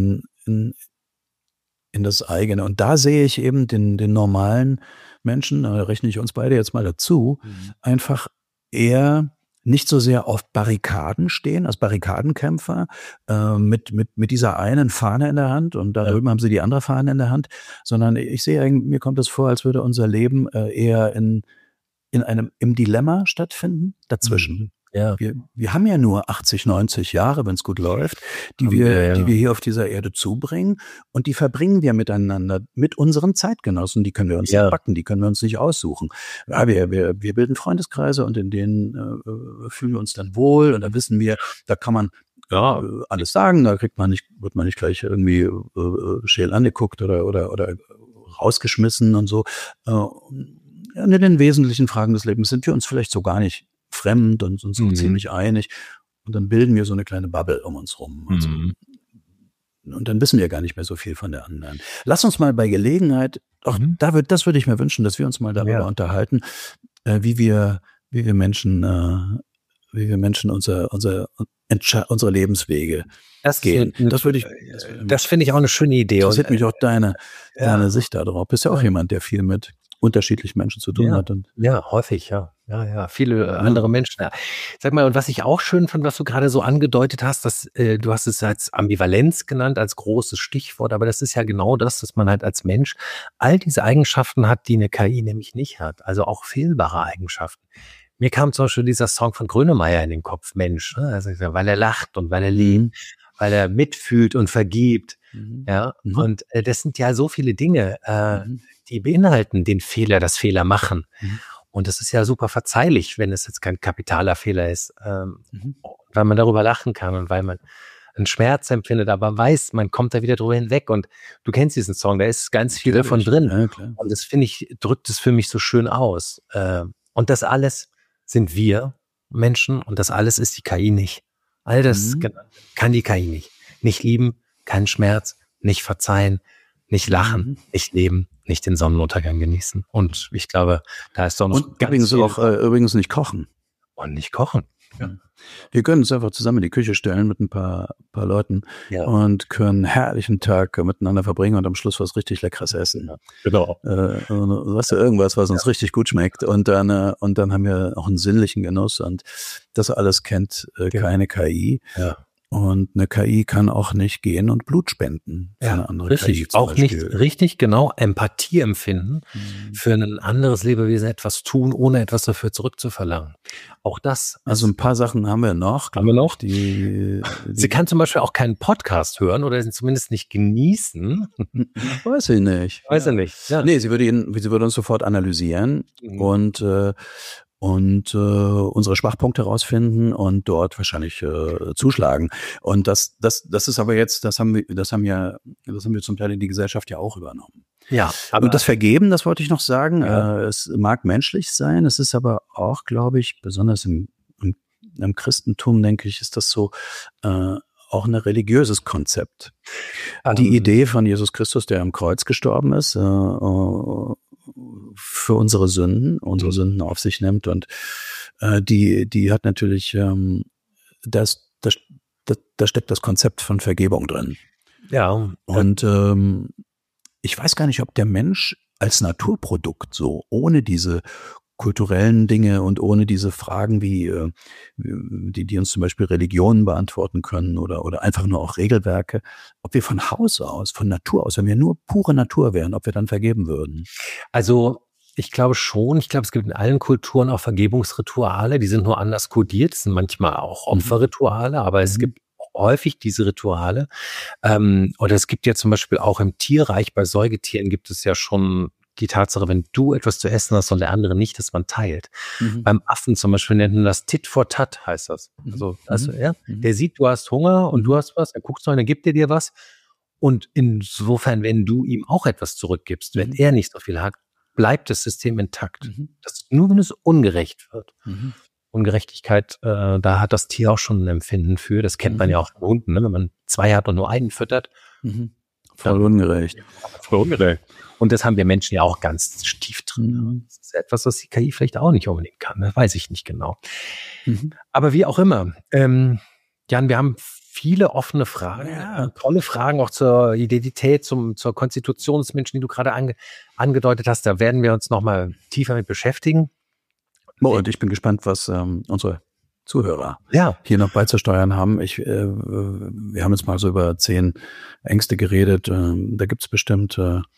in das eigene. Und da sehe ich eben den normalen Menschen, da rechne ich uns beide jetzt mal dazu, einfach eher nicht so sehr auf Barrikaden stehen, als Barrikadenkämpfer, mit dieser einen Fahne in der Hand und da drüben haben sie die andere Fahne in der Hand, sondern ich sehe eigentlich, mir kommt es vor, als würde unser Leben eher im Dilemma stattfinden, dazwischen. Ja. Wir haben ja nur 80, 90 Jahre, wenn es gut läuft, die wir hier auf dieser Erde zubringen und die verbringen wir miteinander, mit unseren Zeitgenossen, die können wir uns nicht backen, die können wir uns nicht aussuchen. Ja, wir bilden Freundeskreise und in denen fühlen wir uns dann wohl und da wissen wir, da kann man alles sagen, da wird man nicht gleich irgendwie scheel angeguckt oder rausgeschmissen und so. In den wesentlichen Fragen des Lebens sind wir uns vielleicht so gar nicht fremd und uns auch ziemlich einig. Und dann bilden wir so eine kleine Bubble um uns rum. Und, und dann wissen wir gar nicht mehr so viel von der anderen. Lass uns mal bei Gelegenheit, das würde ich mir wünschen, dass wir uns mal darüber unterhalten, wie wir Menschen unsere Lebenswege gehen. Das finde ich auch eine schöne Idee. Das interessiert mich auch deine Sicht darauf. Bist ja auch jemand, der viel mit unterschiedlichen Menschen zu tun hat. Und häufig, ja. Viele andere Menschen. Ja. Sag mal, und was ich auch schön fand, was du gerade so angedeutet hast, dass du hast es als Ambivalenz genannt, als großes Stichwort, aber das ist ja genau das, dass man halt als Mensch all diese Eigenschaften hat, die eine KI nämlich nicht hat. Also auch fehlbare Eigenschaften. Mir kam zum Beispiel dieser Song von Grönemeyer in den Kopf, Mensch, also, weil er lacht und weil er liebt, weil er mitfühlt und vergibt. Und das sind ja so viele Dinge, die beinhalten den Fehler, das Fehler machen. Und das ist ja super verzeihlich, wenn es jetzt kein kapitaler Fehler ist, weil man darüber lachen kann und weil man einen Schmerz empfindet, aber weiß, man kommt da wieder drüber hinweg. Und du kennst diesen Song, da ist ganz viel davon drin. Ja, klar. Und das, finde ich, drückt es für mich so schön aus. Und das alles sind wir Menschen und das alles ist die KI nicht. All das kann die KI nicht. Nicht lieben, keinen Schmerz, nicht verzeihen, nicht lachen, nicht leben, nicht den Sonnenuntergang genießen. Und ich glaube, da ist doch noch und übrigens nicht kochen. Und nicht kochen. Ja. Wir können uns einfach zusammen in die Küche stellen mit ein paar Leuten und können einen herrlichen Tag miteinander verbringen und am Schluss was richtig Leckeres essen. Ja, genau. Weißt du, irgendwas, was uns richtig gut schmeckt. Und dann haben wir auch einen sinnlichen Genuss und das alles kennt keine KI. Ja. Und eine KI kann auch nicht gehen und Blut spenden für eine andere richtig. KI zum Auch nicht Beispiel. richtig, genau, Empathie empfinden, für ein anderes Lebewesen etwas tun, ohne etwas dafür zurückzuverlangen. Auch das Also ist, ein paar Sachen haben wir noch. Haben wir noch? Die sie kann zum Beispiel auch keinen Podcast hören oder ihn zumindest nicht genießen. weiß ich nicht. Weiß ich nicht. Ja. Nee, sie würde uns sofort analysieren und unsere Schwachpunkte rausfinden und dort wahrscheinlich zuschlagen. Und das ist aber jetzt, das haben wir zum Teil in die Gesellschaft ja auch übernommen. Ja, aber Und das Vergeben, das wollte ich noch sagen, Ja. es mag menschlich sein, es ist aber auch, glaube ich, besonders im Christentum, denke ich, ist das so auch ein religiöses Konzept. Die Idee von Jesus Christus, der am Kreuz gestorben ist, für unsere Sünden auf sich nimmt, und die hat natürlich, da steckt das Konzept von Vergebung drin. ja, Und ich weiß gar nicht, ob der Mensch als Naturprodukt so, ohne diese kulturellen Dinge und ohne diese Fragen wie die uns zum Beispiel Religionen beantworten können oder einfach nur auch Regelwerke, ob wir von Haus aus, von Natur aus, wenn wir nur pure Natur wären, ob wir dann vergeben würden. also ich glaube schon. Ich glaube, es gibt in allen Kulturen auch Vergebungsrituale, die sind nur anders kodiert. Es sind manchmal auch Opferrituale, aber es gibt häufig diese Rituale. Oder es gibt ja zum Beispiel auch im Tierreich, bei Säugetieren gibt es ja schon die Tatsache, wenn du etwas zu essen hast und der andere nicht, dass man teilt. Beim Affen zum Beispiel nennt man das Tit for Tat, heißt das. Also der sieht, du hast Hunger und du hast was, er guckt so und dann gibt er dir was. Und insofern, wenn du ihm auch etwas zurückgibst, wenn er nicht so viel hat, bleibt das System intakt. Das ist nur, wenn es ungerecht wird. Ungerechtigkeit, da hat das Tier auch schon ein Empfinden für. Das kennt man ja auch von Hunden, ne? Wenn man 2 hat und nur einen füttert. Voll ungerecht. Voll ungerecht. Und das haben wir Menschen ja auch ganz tief drin. Das ist etwas, was die KI vielleicht auch nicht unbedingt kann. Das weiß ich nicht genau. Aber wie auch immer. Jan, wir haben viele offene Fragen, tolle Fragen auch zur Identität, zur Konstitution des Menschen, die du gerade angedeutet hast. Da werden wir uns nochmal tiefer mit beschäftigen. Und ich bin gespannt, was unsere Zuhörer hier noch beizusteuern haben. Wir haben jetzt mal so über 10 Ängste geredet. Da gibt es bestimmt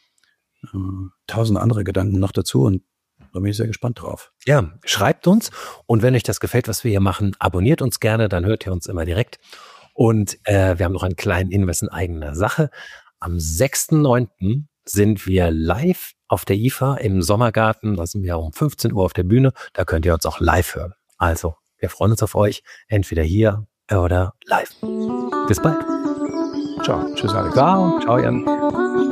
1000 andere Gedanken noch dazu, und da bin ich sehr gespannt drauf. Ja, schreibt uns, und wenn euch das gefällt, was wir hier machen, abonniert uns gerne, dann hört ihr uns immer direkt. Und wir haben noch einen kleinen Hinweis in eigener Sache. Am 6.9. sind wir live auf der IFA im Sommergarten. Da sind wir um 15 Uhr auf der Bühne. Da könnt ihr uns auch live hören. Also, wir freuen uns auf euch, entweder hier oder live. Bis bald. Ciao. Tschüss, Alex. Ciao, Jan.